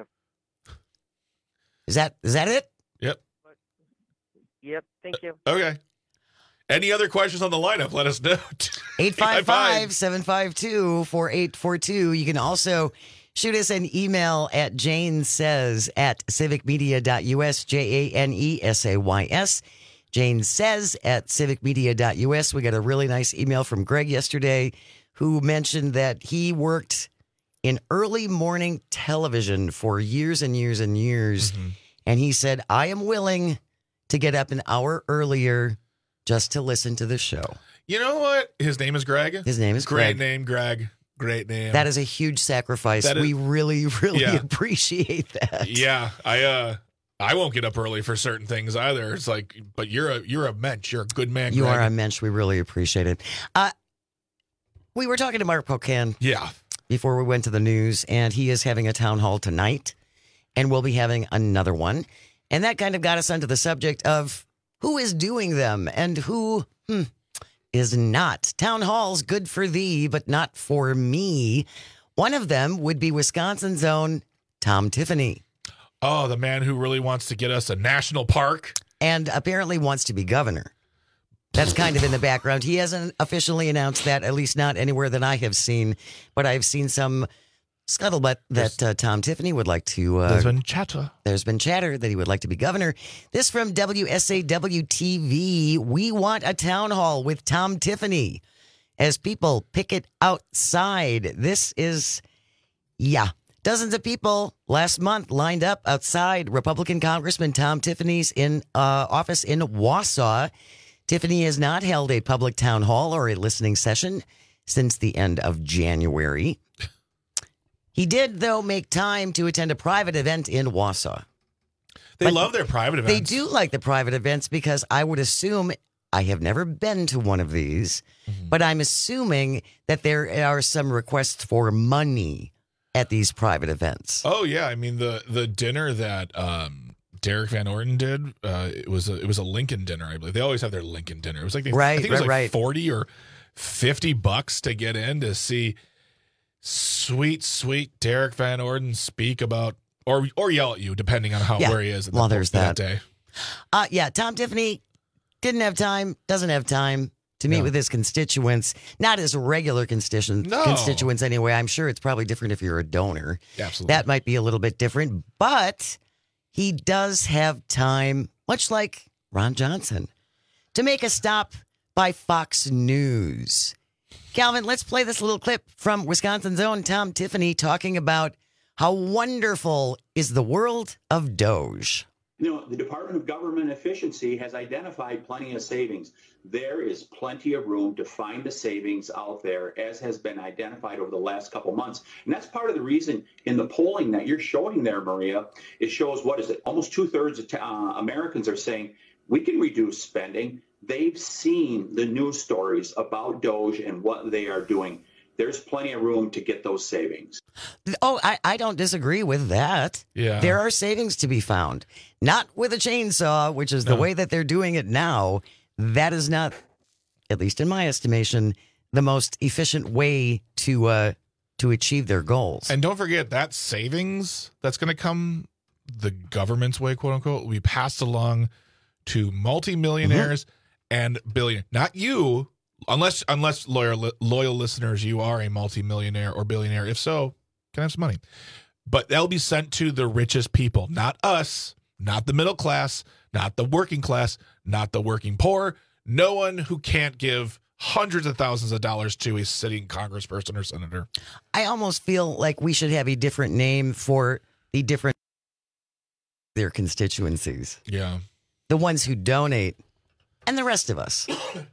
Is that is that it? Yep. Yep. Thank you. Okay. Any other questions on the lineup? Let us know. eight five five, seven five two, four eight four two. You can also shoot us an email at Jane Says at civic media dot U S, J A N E S A Y S. Jane Says at civic media dot U S. We got a really nice email from Greg yesterday who mentioned that he worked in early morning television for years and years and years. Mm-hmm. And he said, I am willing to get up an hour earlier just to listen to the show. You know what? His name is Greg. His name is Great Greg. name, Greg. Great name. That is a huge sacrifice. That is- we really, really Yeah. appreciate that. Yeah, I uh I won't get up early for certain things either. It's like, but you're a you're a mensch. You're a good man. You Greg. are a mensch. We really appreciate it. Uh, we were talking to Mark Pocan Yeah. before we went to the news, and he is having a town hall tonight, and we'll be having another one. And that kind of got us onto the subject of who is doing them and who hmm, is not. Town halls, good for thee, but not for me. One of them would be Wisconsin's own Tom Tiffany. Oh, the man who really wants to get us a national park. And apparently wants to be governor. That's kind of in the background. He hasn't officially announced that, at least not anywhere that I have seen. But I've seen some scuttlebutt that uh, Tom Tiffany would like to... Uh, There's been chatter. There's been chatter that he would like to be governor. This from W S A W T V. We want a town hall with Tom Tiffany. as people picket outside. This is, yeah. Dozens of people last month lined up outside Republican Congressman Tom Tiffany's in uh, office in Wausau. Tiffany has not held a public town hall or a listening session since the end of January. He did, though, make time to attend a private event in Wausau. They But love their private events. They do like the private events because I would assume, I have never been to one of these, Mm-hmm. but I'm assuming that there are some requests for money at these private events. Oh yeah, I mean the the dinner that um, Derek Van Orden did, uh, it was a, it was a Lincoln dinner, I believe. They always have their Lincoln dinner. It was like they, Right, I think it was right, like right. forty or fifty bucks to get in to see sweet, sweet Derek Van Orden speak about or or yell at you, depending on how Yeah. where he is. At Well, that, there's that that. day. Uh, yeah, Tom Tiffany didn't have time, doesn't have time to meet No. with his constituents, not his regular constituents, No. constituents anyway. I'm sure it's probably different if you're a donor. Absolutely. That might be a little bit different, but he does have time, much like Ron Johnson, to make a stop by Fox News. Calvin, let's play this little clip from Wisconsin's own Tom Tiffany talking about how wonderful is the world of Doge. You know, the Department of Government Efficiency has identified plenty of savings. There is plenty of room to find the savings out there, as has been identified over the last couple months. And that's part of the reason in the polling that you're showing there, Maria, it shows, what is it? Almost two thirds of uh, Americans are saying we can reduce spending. They've seen the news stories about Doge and what they are doing. There's plenty of room to get those savings. Oh, I, I don't disagree with that. Yeah. There are savings to be found. Not with a chainsaw, which is the No. way that they're doing it now. That is not, at least in my estimation, the most efficient way to uh, to achieve their goals. And don't forget that savings that's going to come the government's way, quote unquote, will be passed along to multimillionaires Mm-hmm. and billionaires. Not you, unless unless loyal loyal listeners, you are a multimillionaire or billionaire. If so, can I have some money? But they'll be sent to the richest people, not us, not the middle class, not the working class, not the working poor. No one who can't give hundreds of thousands of dollars to a sitting congressperson or senator. I almost feel like we should have a different name for the different their constituencies. Yeah. The ones who donate and the rest of us.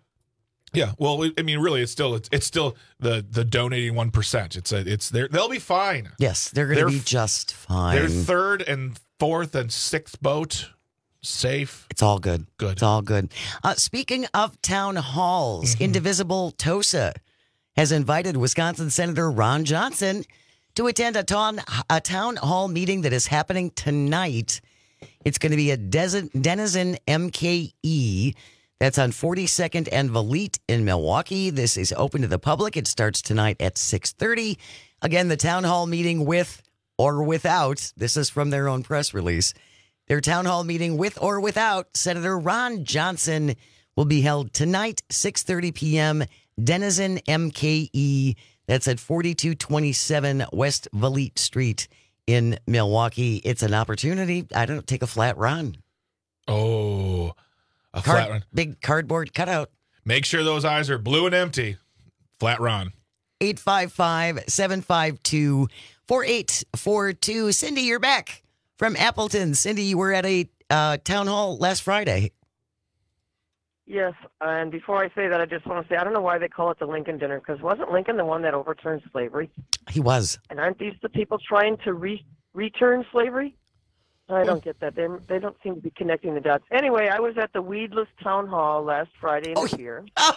Yeah, well, we- I mean, really, it's still it's, it's still the the donating one percent. It's a it's they're, they'll be fine. Yes, they're going to be just fine. They're third and fourth and sixth boat safe. It's all good. Good. It's all good. Uh, speaking of town halls, Indivisible Tosa has invited Wisconsin Senator Ron Johnson to attend a town, a town hall meeting that is happening tonight. It's going to be at Denizen, Denizen M K E. That's on forty-second and Valete in Milwaukee. This is open to the public. It starts tonight at six thirty. Again, the town hall meeting with or without, this is from their own press release, their town hall meeting with or without Senator Ron Johnson will be held tonight, six thirty p.m., Denizen M K E. That's at forty-two twenty-seven West Valete Street in Milwaukee. It's an opportunity. I don't know, take a flat run. Oh, a Card- flat run. Big cardboard cutout. Make sure those eyes are blue and empty. Flat run. eight five five, seven five two, four eight four two. Cindy, you're back from Appleton. Cindy, you were at a uh, town hall last Friday. Yes, and before I say that, I just want to say I don't know why they call it the Lincoln dinner, because wasn't Lincoln the one that overturned slavery? He was. And aren't these the people trying to re- return slavery? I don't get that. They they don't seem to be connecting the dots. Anyway, I was at the Weedless Town Hall last Friday in the year. Oh.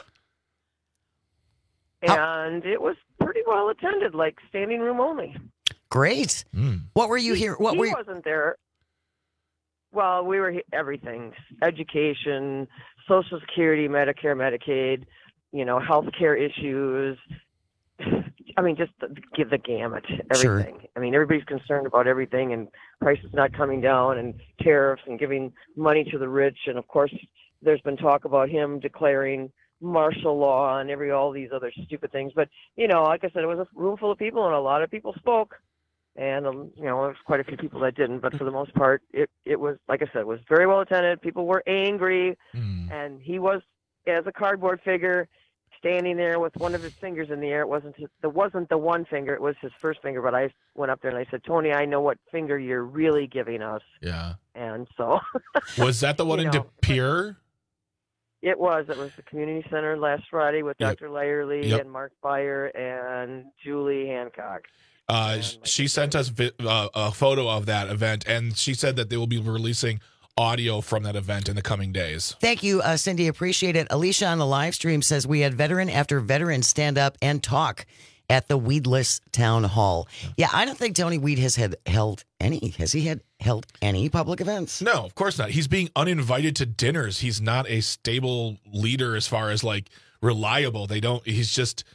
And it was pretty well attended, like standing room only. Great. What were you here? What he were you? wasn't there. Well, we were he- everything: education, Social Security, Medicare, Medicaid, you know, health care issues. I mean, just the, give the gamut, Sure. everything. I mean, everybody's concerned about everything, and prices not coming down, and tariffs, and giving money to the rich, and of course, there's been talk about him declaring martial law and every all these other stupid things. But you know, like I said, it was a room full of people, and a lot of people spoke. And, um, you know, there's quite a few people that didn't, but for the most part, it, it was, like I said, it was very well attended. People were angry, and he was, as a cardboard figure, standing there with one of his fingers in the air. It wasn't his, it wasn't the one finger. It was his first finger. But I went up there and I said, Tony, I know what finger you're really giving us. Yeah. And so. Was that the one you in know, De Pere? It was. It was the community center last Friday with Yep. Doctor Lyerly Yep. and Mark Beyer and Julie Hancock. Uh, she sent us vi- uh, a photo of that event, and she said that they will be releasing audio from that event in the coming days. Thank you, uh, Cindy. Appreciate it. Alicia on the live stream says we had veteran after veteran stand up and talk at the Weedless Town Hall. Yeah, I don't think Tony Weed has had held any. Has he had held any public events? No, of course not. He's being uninvited to dinners. He's not a stable leader as far as like reliable. They don't. He's just.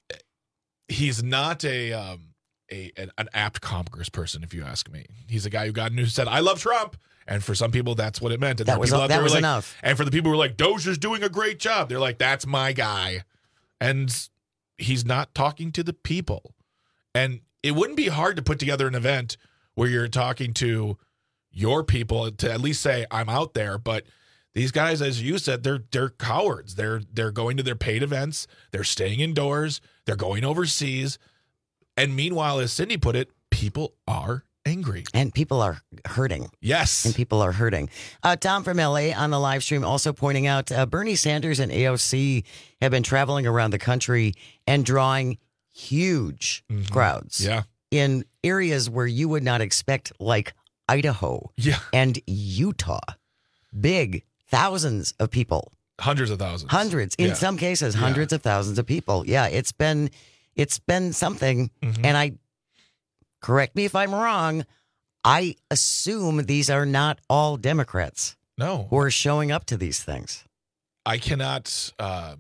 He's not a um a an, an apt Congress person, if you ask me. He's a guy who got who said, "I love Trump." And for some people, that's what it meant. And That there are was- people out that there who was are like- enough. And for the people who are like, Dozier's doing a great job, they're like, that's my guy. And he's not talking to the people. And it wouldn't be hard to put together an event where you're talking to your people to at least say, I'm out there. But these guys, as you said, they're they're cowards. They're they're going to their paid events. They're staying indoors. They're going overseas. And meanwhile, as Cindy put it, people are angry. And people are hurting. Yes. And people are hurting. Uh, Tom from L A on the live stream also pointing out uh, Bernie Sanders and A O C have been traveling around the country and drawing huge Mm-hmm. crowds. Yeah. In areas where you would not expect, like Idaho yeah. and Utah. Big thousands of people. Hundreds of thousands. Hundreds. In Yeah. some cases, Yeah. hundreds of thousands of people. Yeah, it's been it's been something. Mm-hmm. And I correct me if I'm wrong. I assume these are not all Democrats. No. Who are showing up to these things. I cannot. Um,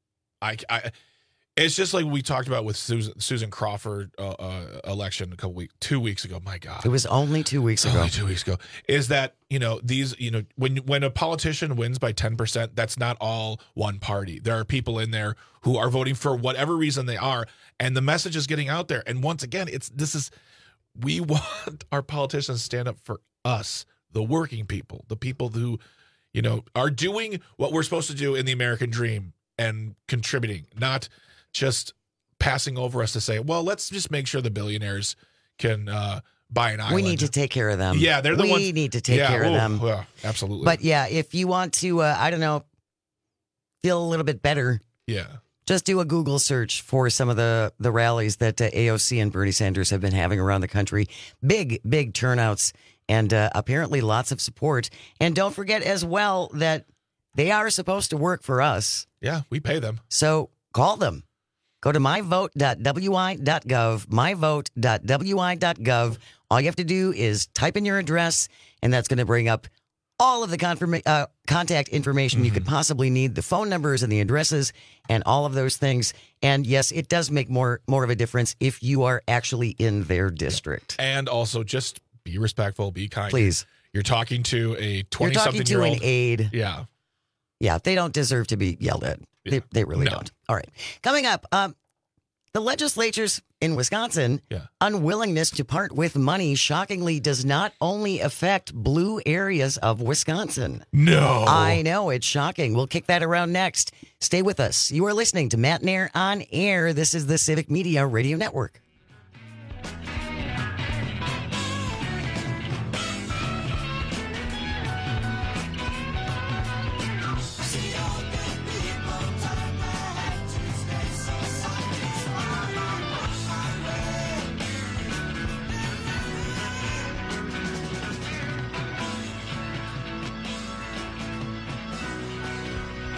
I, I. It's just like we talked about with Susan, Susan Crawford uh, uh, election a couple weeks, two weeks ago. My God, It was only two weeks ago. only two weeks ago. Is that you know these you know when when a politician wins by ten percent, that's not all one party. There are people in there who are voting for whatever reason they are, and the message is getting out there. And once again, it's this is we want our politicians to stand up for us, the working people, the people who you know are doing what we're supposed to do in the American dream and contributing, not just passing over us to say, well, let's just make sure the billionaires can uh, buy an island. We need to take care of them. Yeah, they're the we ones. We need to take yeah, care of ooh, them. Yeah, absolutely. But yeah, if you want to, uh, I don't know, feel a little bit better, yeah, just do a Google search for some of the, the rallies that uh, A O C and Bernie Sanders have been having around the country. Big, big turnouts and uh, apparently lots of support. And don't forget as well that they are supposed to work for us. Yeah, we pay them. So call them. Go to my vote dot w i dot gov, my vote dot w i dot gov. All you have to do is type in your address, and that's going to bring up all of the confirma- uh, contact information you could possibly need, the phone numbers and the addresses and all of those things. And yes, it does make more more of a difference if you are actually in their district. And also just be respectful, be kind. Please. You're talking to a You're twenty-something talking to year an old. aide. Yeah. Yeah, they don't deserve to be yelled at. They, they really No. don't. All right. Coming up, um, the legislature's in Wisconsin Yeah. unwillingness to part with money shockingly does not only affect blue areas of Wisconsin. No. I know, it's shocking. We'll kick that around next. Stay with us. You are listening to Matt Nair on Air. This is the Civic Media Radio Network.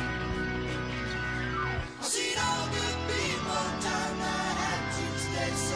Seen all good people turn their heads each day.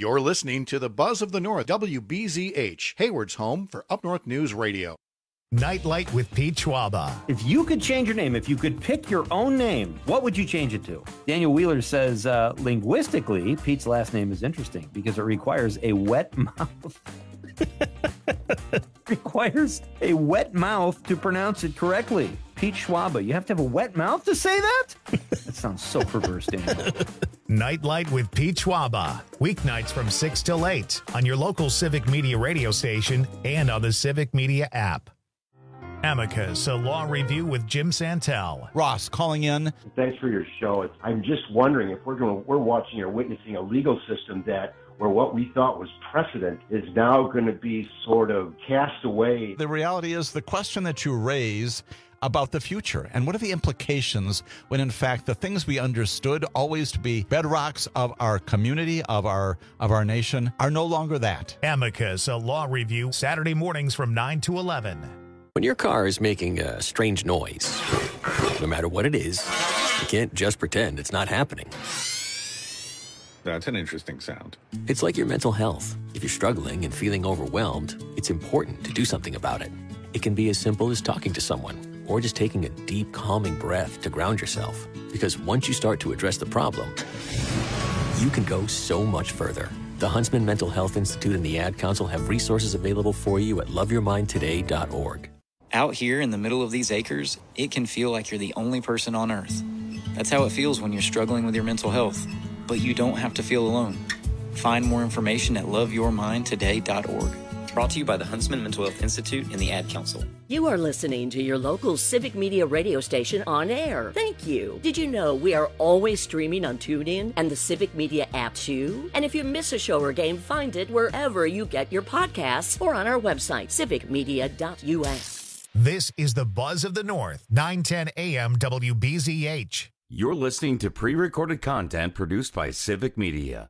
You're listening to the Buzz of the North, W B Z H, Hayward's home for Up North News Radio. Nightlight with Pete Schwaba. If you could change your name, if you could pick your own name, what would you change it to? Daniel Wheeler says, uh, linguistically, Pete's last name is interesting because it requires a wet mouth. requires a wet mouth to pronounce it correctly. Pete Schwaba, you have to have a wet mouth to say that? That sounds so perverse, Daniel. Nightlight with Pete Schwaba. Weeknights from six till eight on your local Civic Media radio station and on the Civic Media app. Amicus, a law review with Jim Santel. Ross calling in. Thanks for your show. I'm just wondering if we're going, we're watching or witnessing a legal system that where what we thought was precedent is now going to be sort of cast away. The reality is the question that you raise about the future and what are the implications when in fact the things we understood always to be bedrocks of our community, of our of our nation, are no longer that. Amicus, a law review, Saturday mornings from nine to eleven. When your car is making a strange noise, no matter what it is, you can't just pretend it's not happening. That's an interesting sound. It's like your mental health. If you're struggling and feeling overwhelmed, it's important to do something about it. It can be as simple as talking to someone or just taking a deep, calming breath to ground yourself. Because once you start to address the problem, you can go so much further. The Huntsman Mental Health Institute and the Ad Council have resources available for you at love your mind today dot org. Out here in the middle of these acres, it can feel like you're the only person on Earth. That's how it feels when you're struggling with your mental health. But you don't have to feel alone. Find more information at love your mind today dot org. Brought to you by the Huntsman Mental Health Institute and the Ad Council. You are listening to your local Civic Media radio station on air. Thank you. Did you know we are always streaming on TuneIn and the Civic Media app too? And if you miss a show or game, find it wherever you get your podcasts or on our website, civic media dot u s. This is the Buzz of the North, nine ten A M W B Z H. You're listening to pre-recorded content produced by Civic Media.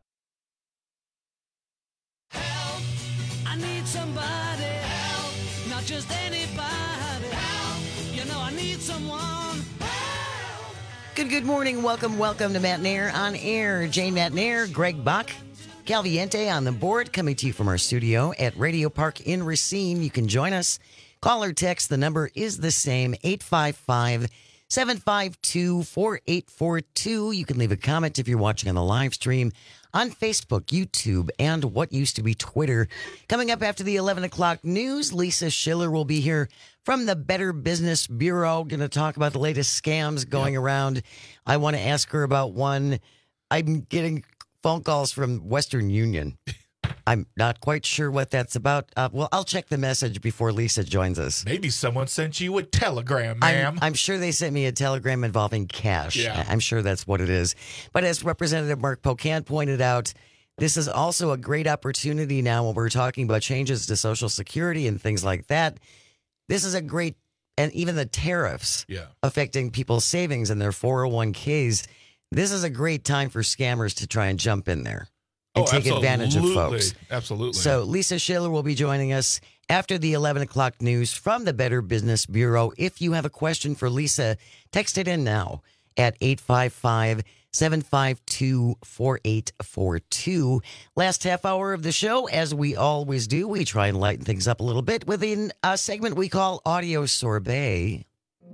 Help! I need somebody. Help! Not just anybody. Help! You know I need someone. Help! Good, good morning. Welcome, welcome to Matt Nair on Air. Jane Matt Nair, Greg Buck, Calviente on the board, coming to you from our studio at Radio Park in Racine. You can join us. Call or text. The number is the same, eight five five, seven five two, four eight four two. You can leave a comment if you're watching on the live stream on Facebook, YouTube, and what used to be Twitter. Coming up after the eleven o'clock news, Lisa Schiller will be here from the Better Business Bureau. Going to talk about the latest scams going yep. around. I want to ask her about one. I'm getting phone calls from Western Union. I'm not quite sure what that's about. Uh, well, I'll check the message before Lisa joins us. Maybe someone sent you a telegram, ma'am. I'm, I'm sure they sent me a telegram involving cash. Yeah. I'm sure that's what it is. But as Representative Mark Pocan pointed out, this is also a great opportunity now when we're talking about changes to Social Security and things like that. This is a great, and even the tariffs yeah. affecting people's savings and their four oh one k's. This is a great time for scammers to try and jump in there and oh, take advantage of folks. Absolutely. So Lisa Schiller will be joining us after the eleven o'clock news from the Better Business Bureau. If you have a question for Lisa, text it in now at eight five five, seven five two, four eight four two. Last half hour of the show, as we always do, we try and lighten things up a little bit within a segment we call Audio Sorbet.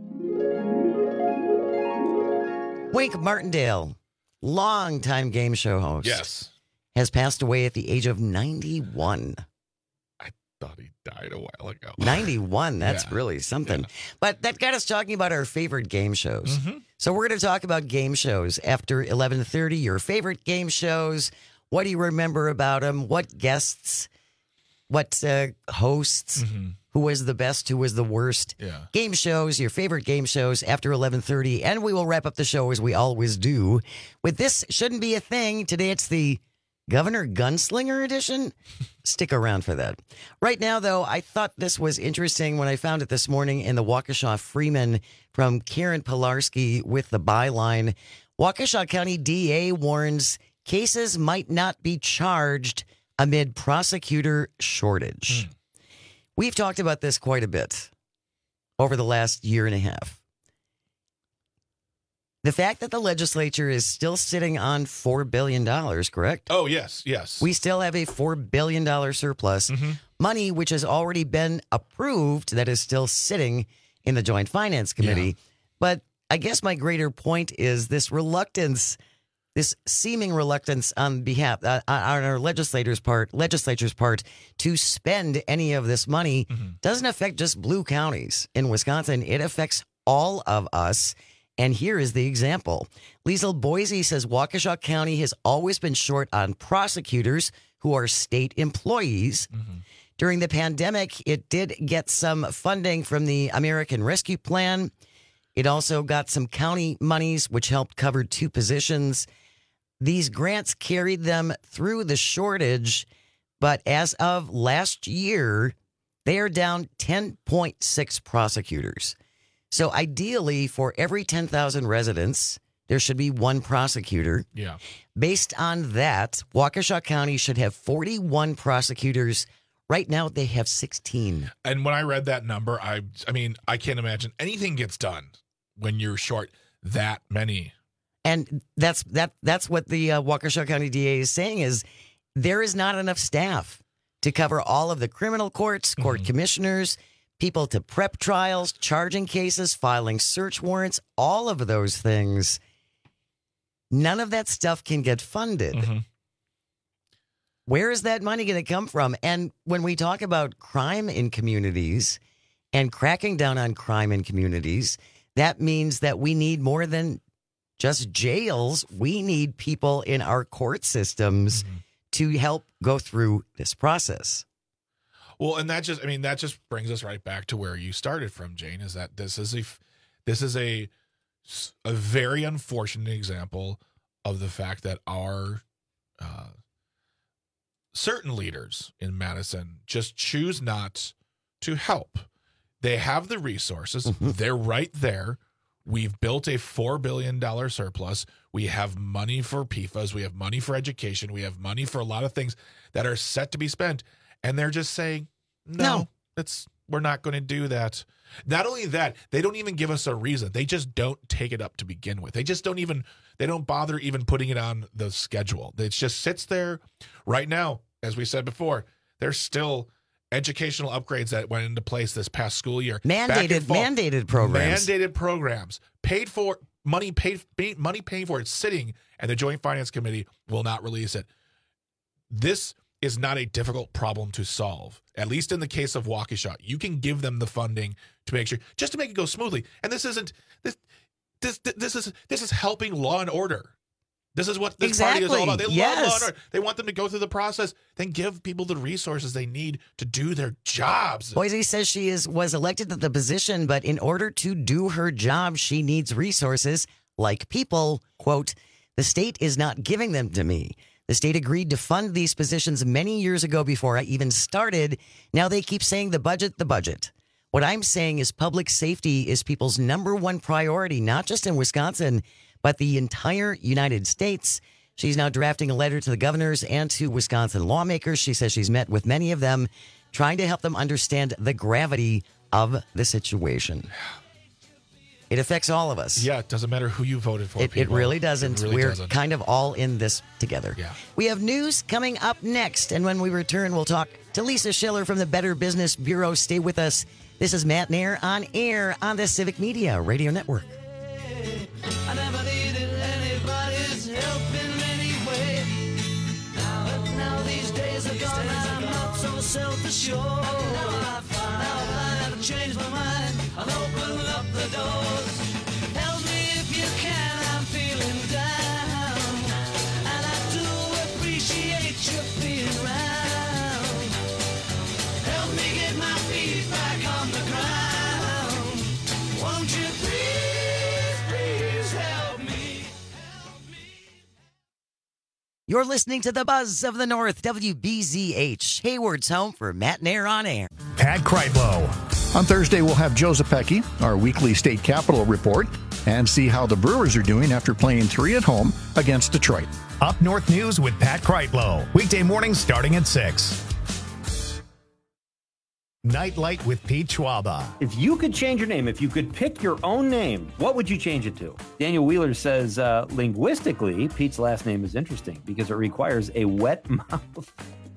Wink Martindale, longtime game show host. Yes. Has passed away at the age of ninety-one. I thought he died a while ago. ninety-one, that's yeah. really something. Yeah. But that got us talking about our favorite game shows. Mm-hmm. So we're going to talk about game shows after eleven thirty, your favorite game shows. What do you remember about them? What guests? What uh, hosts? Mm-hmm. Who was the best? Who was the worst? Yeah. Game shows, your favorite game shows after eleven thirty. And we will wrap up the show as we always do with This Shouldn't Be a Thing. Today it's the Governor Gunslinger edition. Stick around for that. Right now, though, I thought this was interesting when I found it this morning in the Waukesha Freeman from Karen Pilarski with the byline. Waukesha County D A warns cases might not be charged amid prosecutor shortage. Mm. We've talked about this quite a bit over the last year and a half. The fact that the legislature is still sitting on four billion dollars, correct? Oh, yes, yes. We still have a four billion dollars surplus, Mm-hmm. money which has already been approved that is still sitting in the Joint Finance Committee. Yeah. But I guess my greater point is this reluctance, this seeming reluctance on behalf uh, on our legislators' part, legislature's part, to spend any of this money Mm-hmm. doesn't affect just blue counties in Wisconsin. It affects all of us. And here is the example. Liesl Boise says Waukesha County has always been short on prosecutors who are state employees. Mm-hmm. During the pandemic, it did get some funding from the American Rescue Plan. It also got some county monies, which helped cover two positions. These grants carried them through the shortage, but as of last year, they are down ten point six prosecutors. So ideally, for every ten thousand residents, there should be one prosecutor. Yeah. Based on that, Waukesha County should have forty-one prosecutors. Right now, they have sixteen. And when I read that number, I I mean, I can't imagine anything gets done when you're short that many. And that's that. That's what the uh, Waukesha County D A is saying is there is not enough staff to cover all of the criminal courts, court Mm-hmm. commissioners, people to prep trials, charging cases, filing search warrants, all of those things. None of that stuff can get funded. Mm-hmm. Where is that money going to come from? And when we talk about crime in communities and cracking down on crime in communities, that means that we need more than just jails. We need people in our court systems Mm-hmm. to help go through this process. Well, and that just, I mean, that just brings us right back to where you started from, Jane, is that this is a, this is a, a very unfortunate example of the fact that our uh, certain leaders in Madison just choose not to help. They have the resources. Mm-hmm. They're right there. We've built a four billion dollars surplus. We have money for P F A S. We have money for education. We have money for a lot of things that are set to be spent. And they're just saying, no, No. that's we're not going to do that. Not only that, they don't even give us a reason. They just don't take it up to begin with. They just don't even, they don't bother even putting it on the schedule. It just sits there right now. As we said before, there's still educational upgrades that went into place this past school year. Back in Mandated, fall. mandated programs. Mandated programs. Paid for, money paid, paid, money paying for it, sitting, and the Joint Finance Committee will not release it. This is not a difficult problem to solve. At least in the case of Waukesha, you can give them the funding to make sure, just to make it go smoothly. And this isn't this this this is this is helping law and order. This is what this Exactly. party is all about. They Yes. love law and order. They want them to go through the process, then give people the resources they need to do their jobs. Boise says she is was elected to the position, but in order to do her job, she needs resources like people. Quote, the state is not giving them to me. The state agreed to fund these positions many years ago before I even started. Now they keep saying the budget, the budget. What I'm saying is public safety is people's number one priority, not just in Wisconsin, but the entire United States. She's now drafting a letter to the governors and to Wisconsin lawmakers. She says she's met with many of them, trying to help them understand the gravity of the situation. It affects all of us. Yeah, it doesn't matter who you voted for. It, it people. really doesn't. It really We're doesn't. kind of all in this together. Yeah. We have news coming up next. And when we return, we'll talk to Lisa Schiller from the Better Business Bureau. Stay with us. This is Matt Nair on air on the Civic Media Radio Network. I never needed anybody's help in any way. But now these days are gone, I'm not so self-assured. Now I find out I've changed my mind. I'll open up the doors. Help me if you can, I'm feeling down. And I do appreciate you being around. Help me get my feet back on the ground. Won't you please, please help me? You're listening to the Buzz of the North, W B Z H, Hayward's home for Matt Nair on air. Pat Kreitlow. On Thursday, we'll have Joe Zepecki, our weekly state capitol report, and see how the Brewers are doing after playing three at home against Detroit. Up North News with Pat Kreitlow. Weekday mornings starting at six. Nightlight with Pete Schwaba. If you could change your name, if you could pick your own name, what would you change it to? Daniel Wheeler says, uh, linguistically, Pete's last name is interesting because it requires a wet mouth.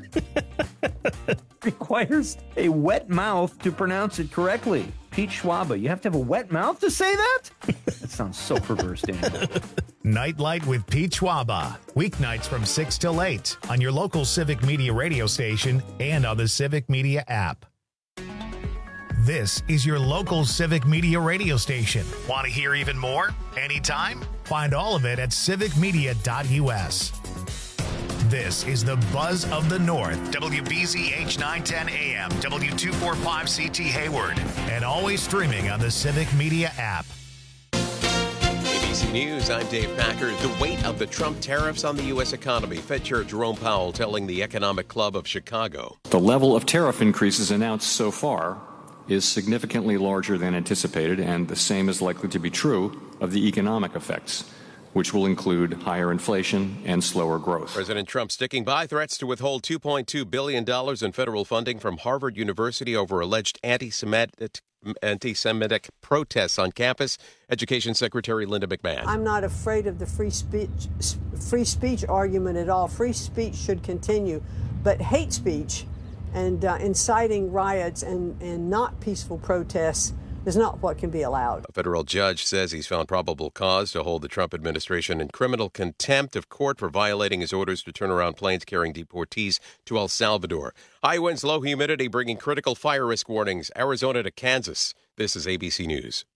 requires a wet mouth to pronounce it correctly. Pete Schwaba, you have to have a wet mouth to say that? That sounds so perverse, Daniel. Nightlight with Pete Schwaba. Weeknights from six till eight on your local Civic Media radio station and on the Civic Media app. This is your local Civic Media radio station. Want to hear even more? Anytime? Find all of it at civic media dot u s. This is the Buzz of the North, W B Z H nine ten A M, W two forty-five C T Hayward, and always streaming on the Civic Media app. A B C News, I'm Dave Packer. The weight of the Trump tariffs on the U S economy. Fed Chair Jerome Powell telling the Economic Club of Chicago. The level of tariff increases announced so far is significantly larger than anticipated, and the same is likely to be true of the economic effects, which will include higher inflation and slower growth. President Trump sticking by threats to withhold two point two billion dollars in federal funding from Harvard University over alleged anti-Semitic, anti-Semitic protests on campus. Education Secretary Linda McMahon. I'm not afraid of the free speech, free speech argument at all. Free speech should continue, but hate speech and uh, inciting riots and, and not peaceful protests is not what can be allowed. A federal judge says he's found probable cause to hold the Trump administration in criminal contempt of court for violating his orders to turn around planes carrying deportees to El Salvador. High winds, low humidity bringing critical fire risk warnings. Arizona to Kansas. This is A B C News.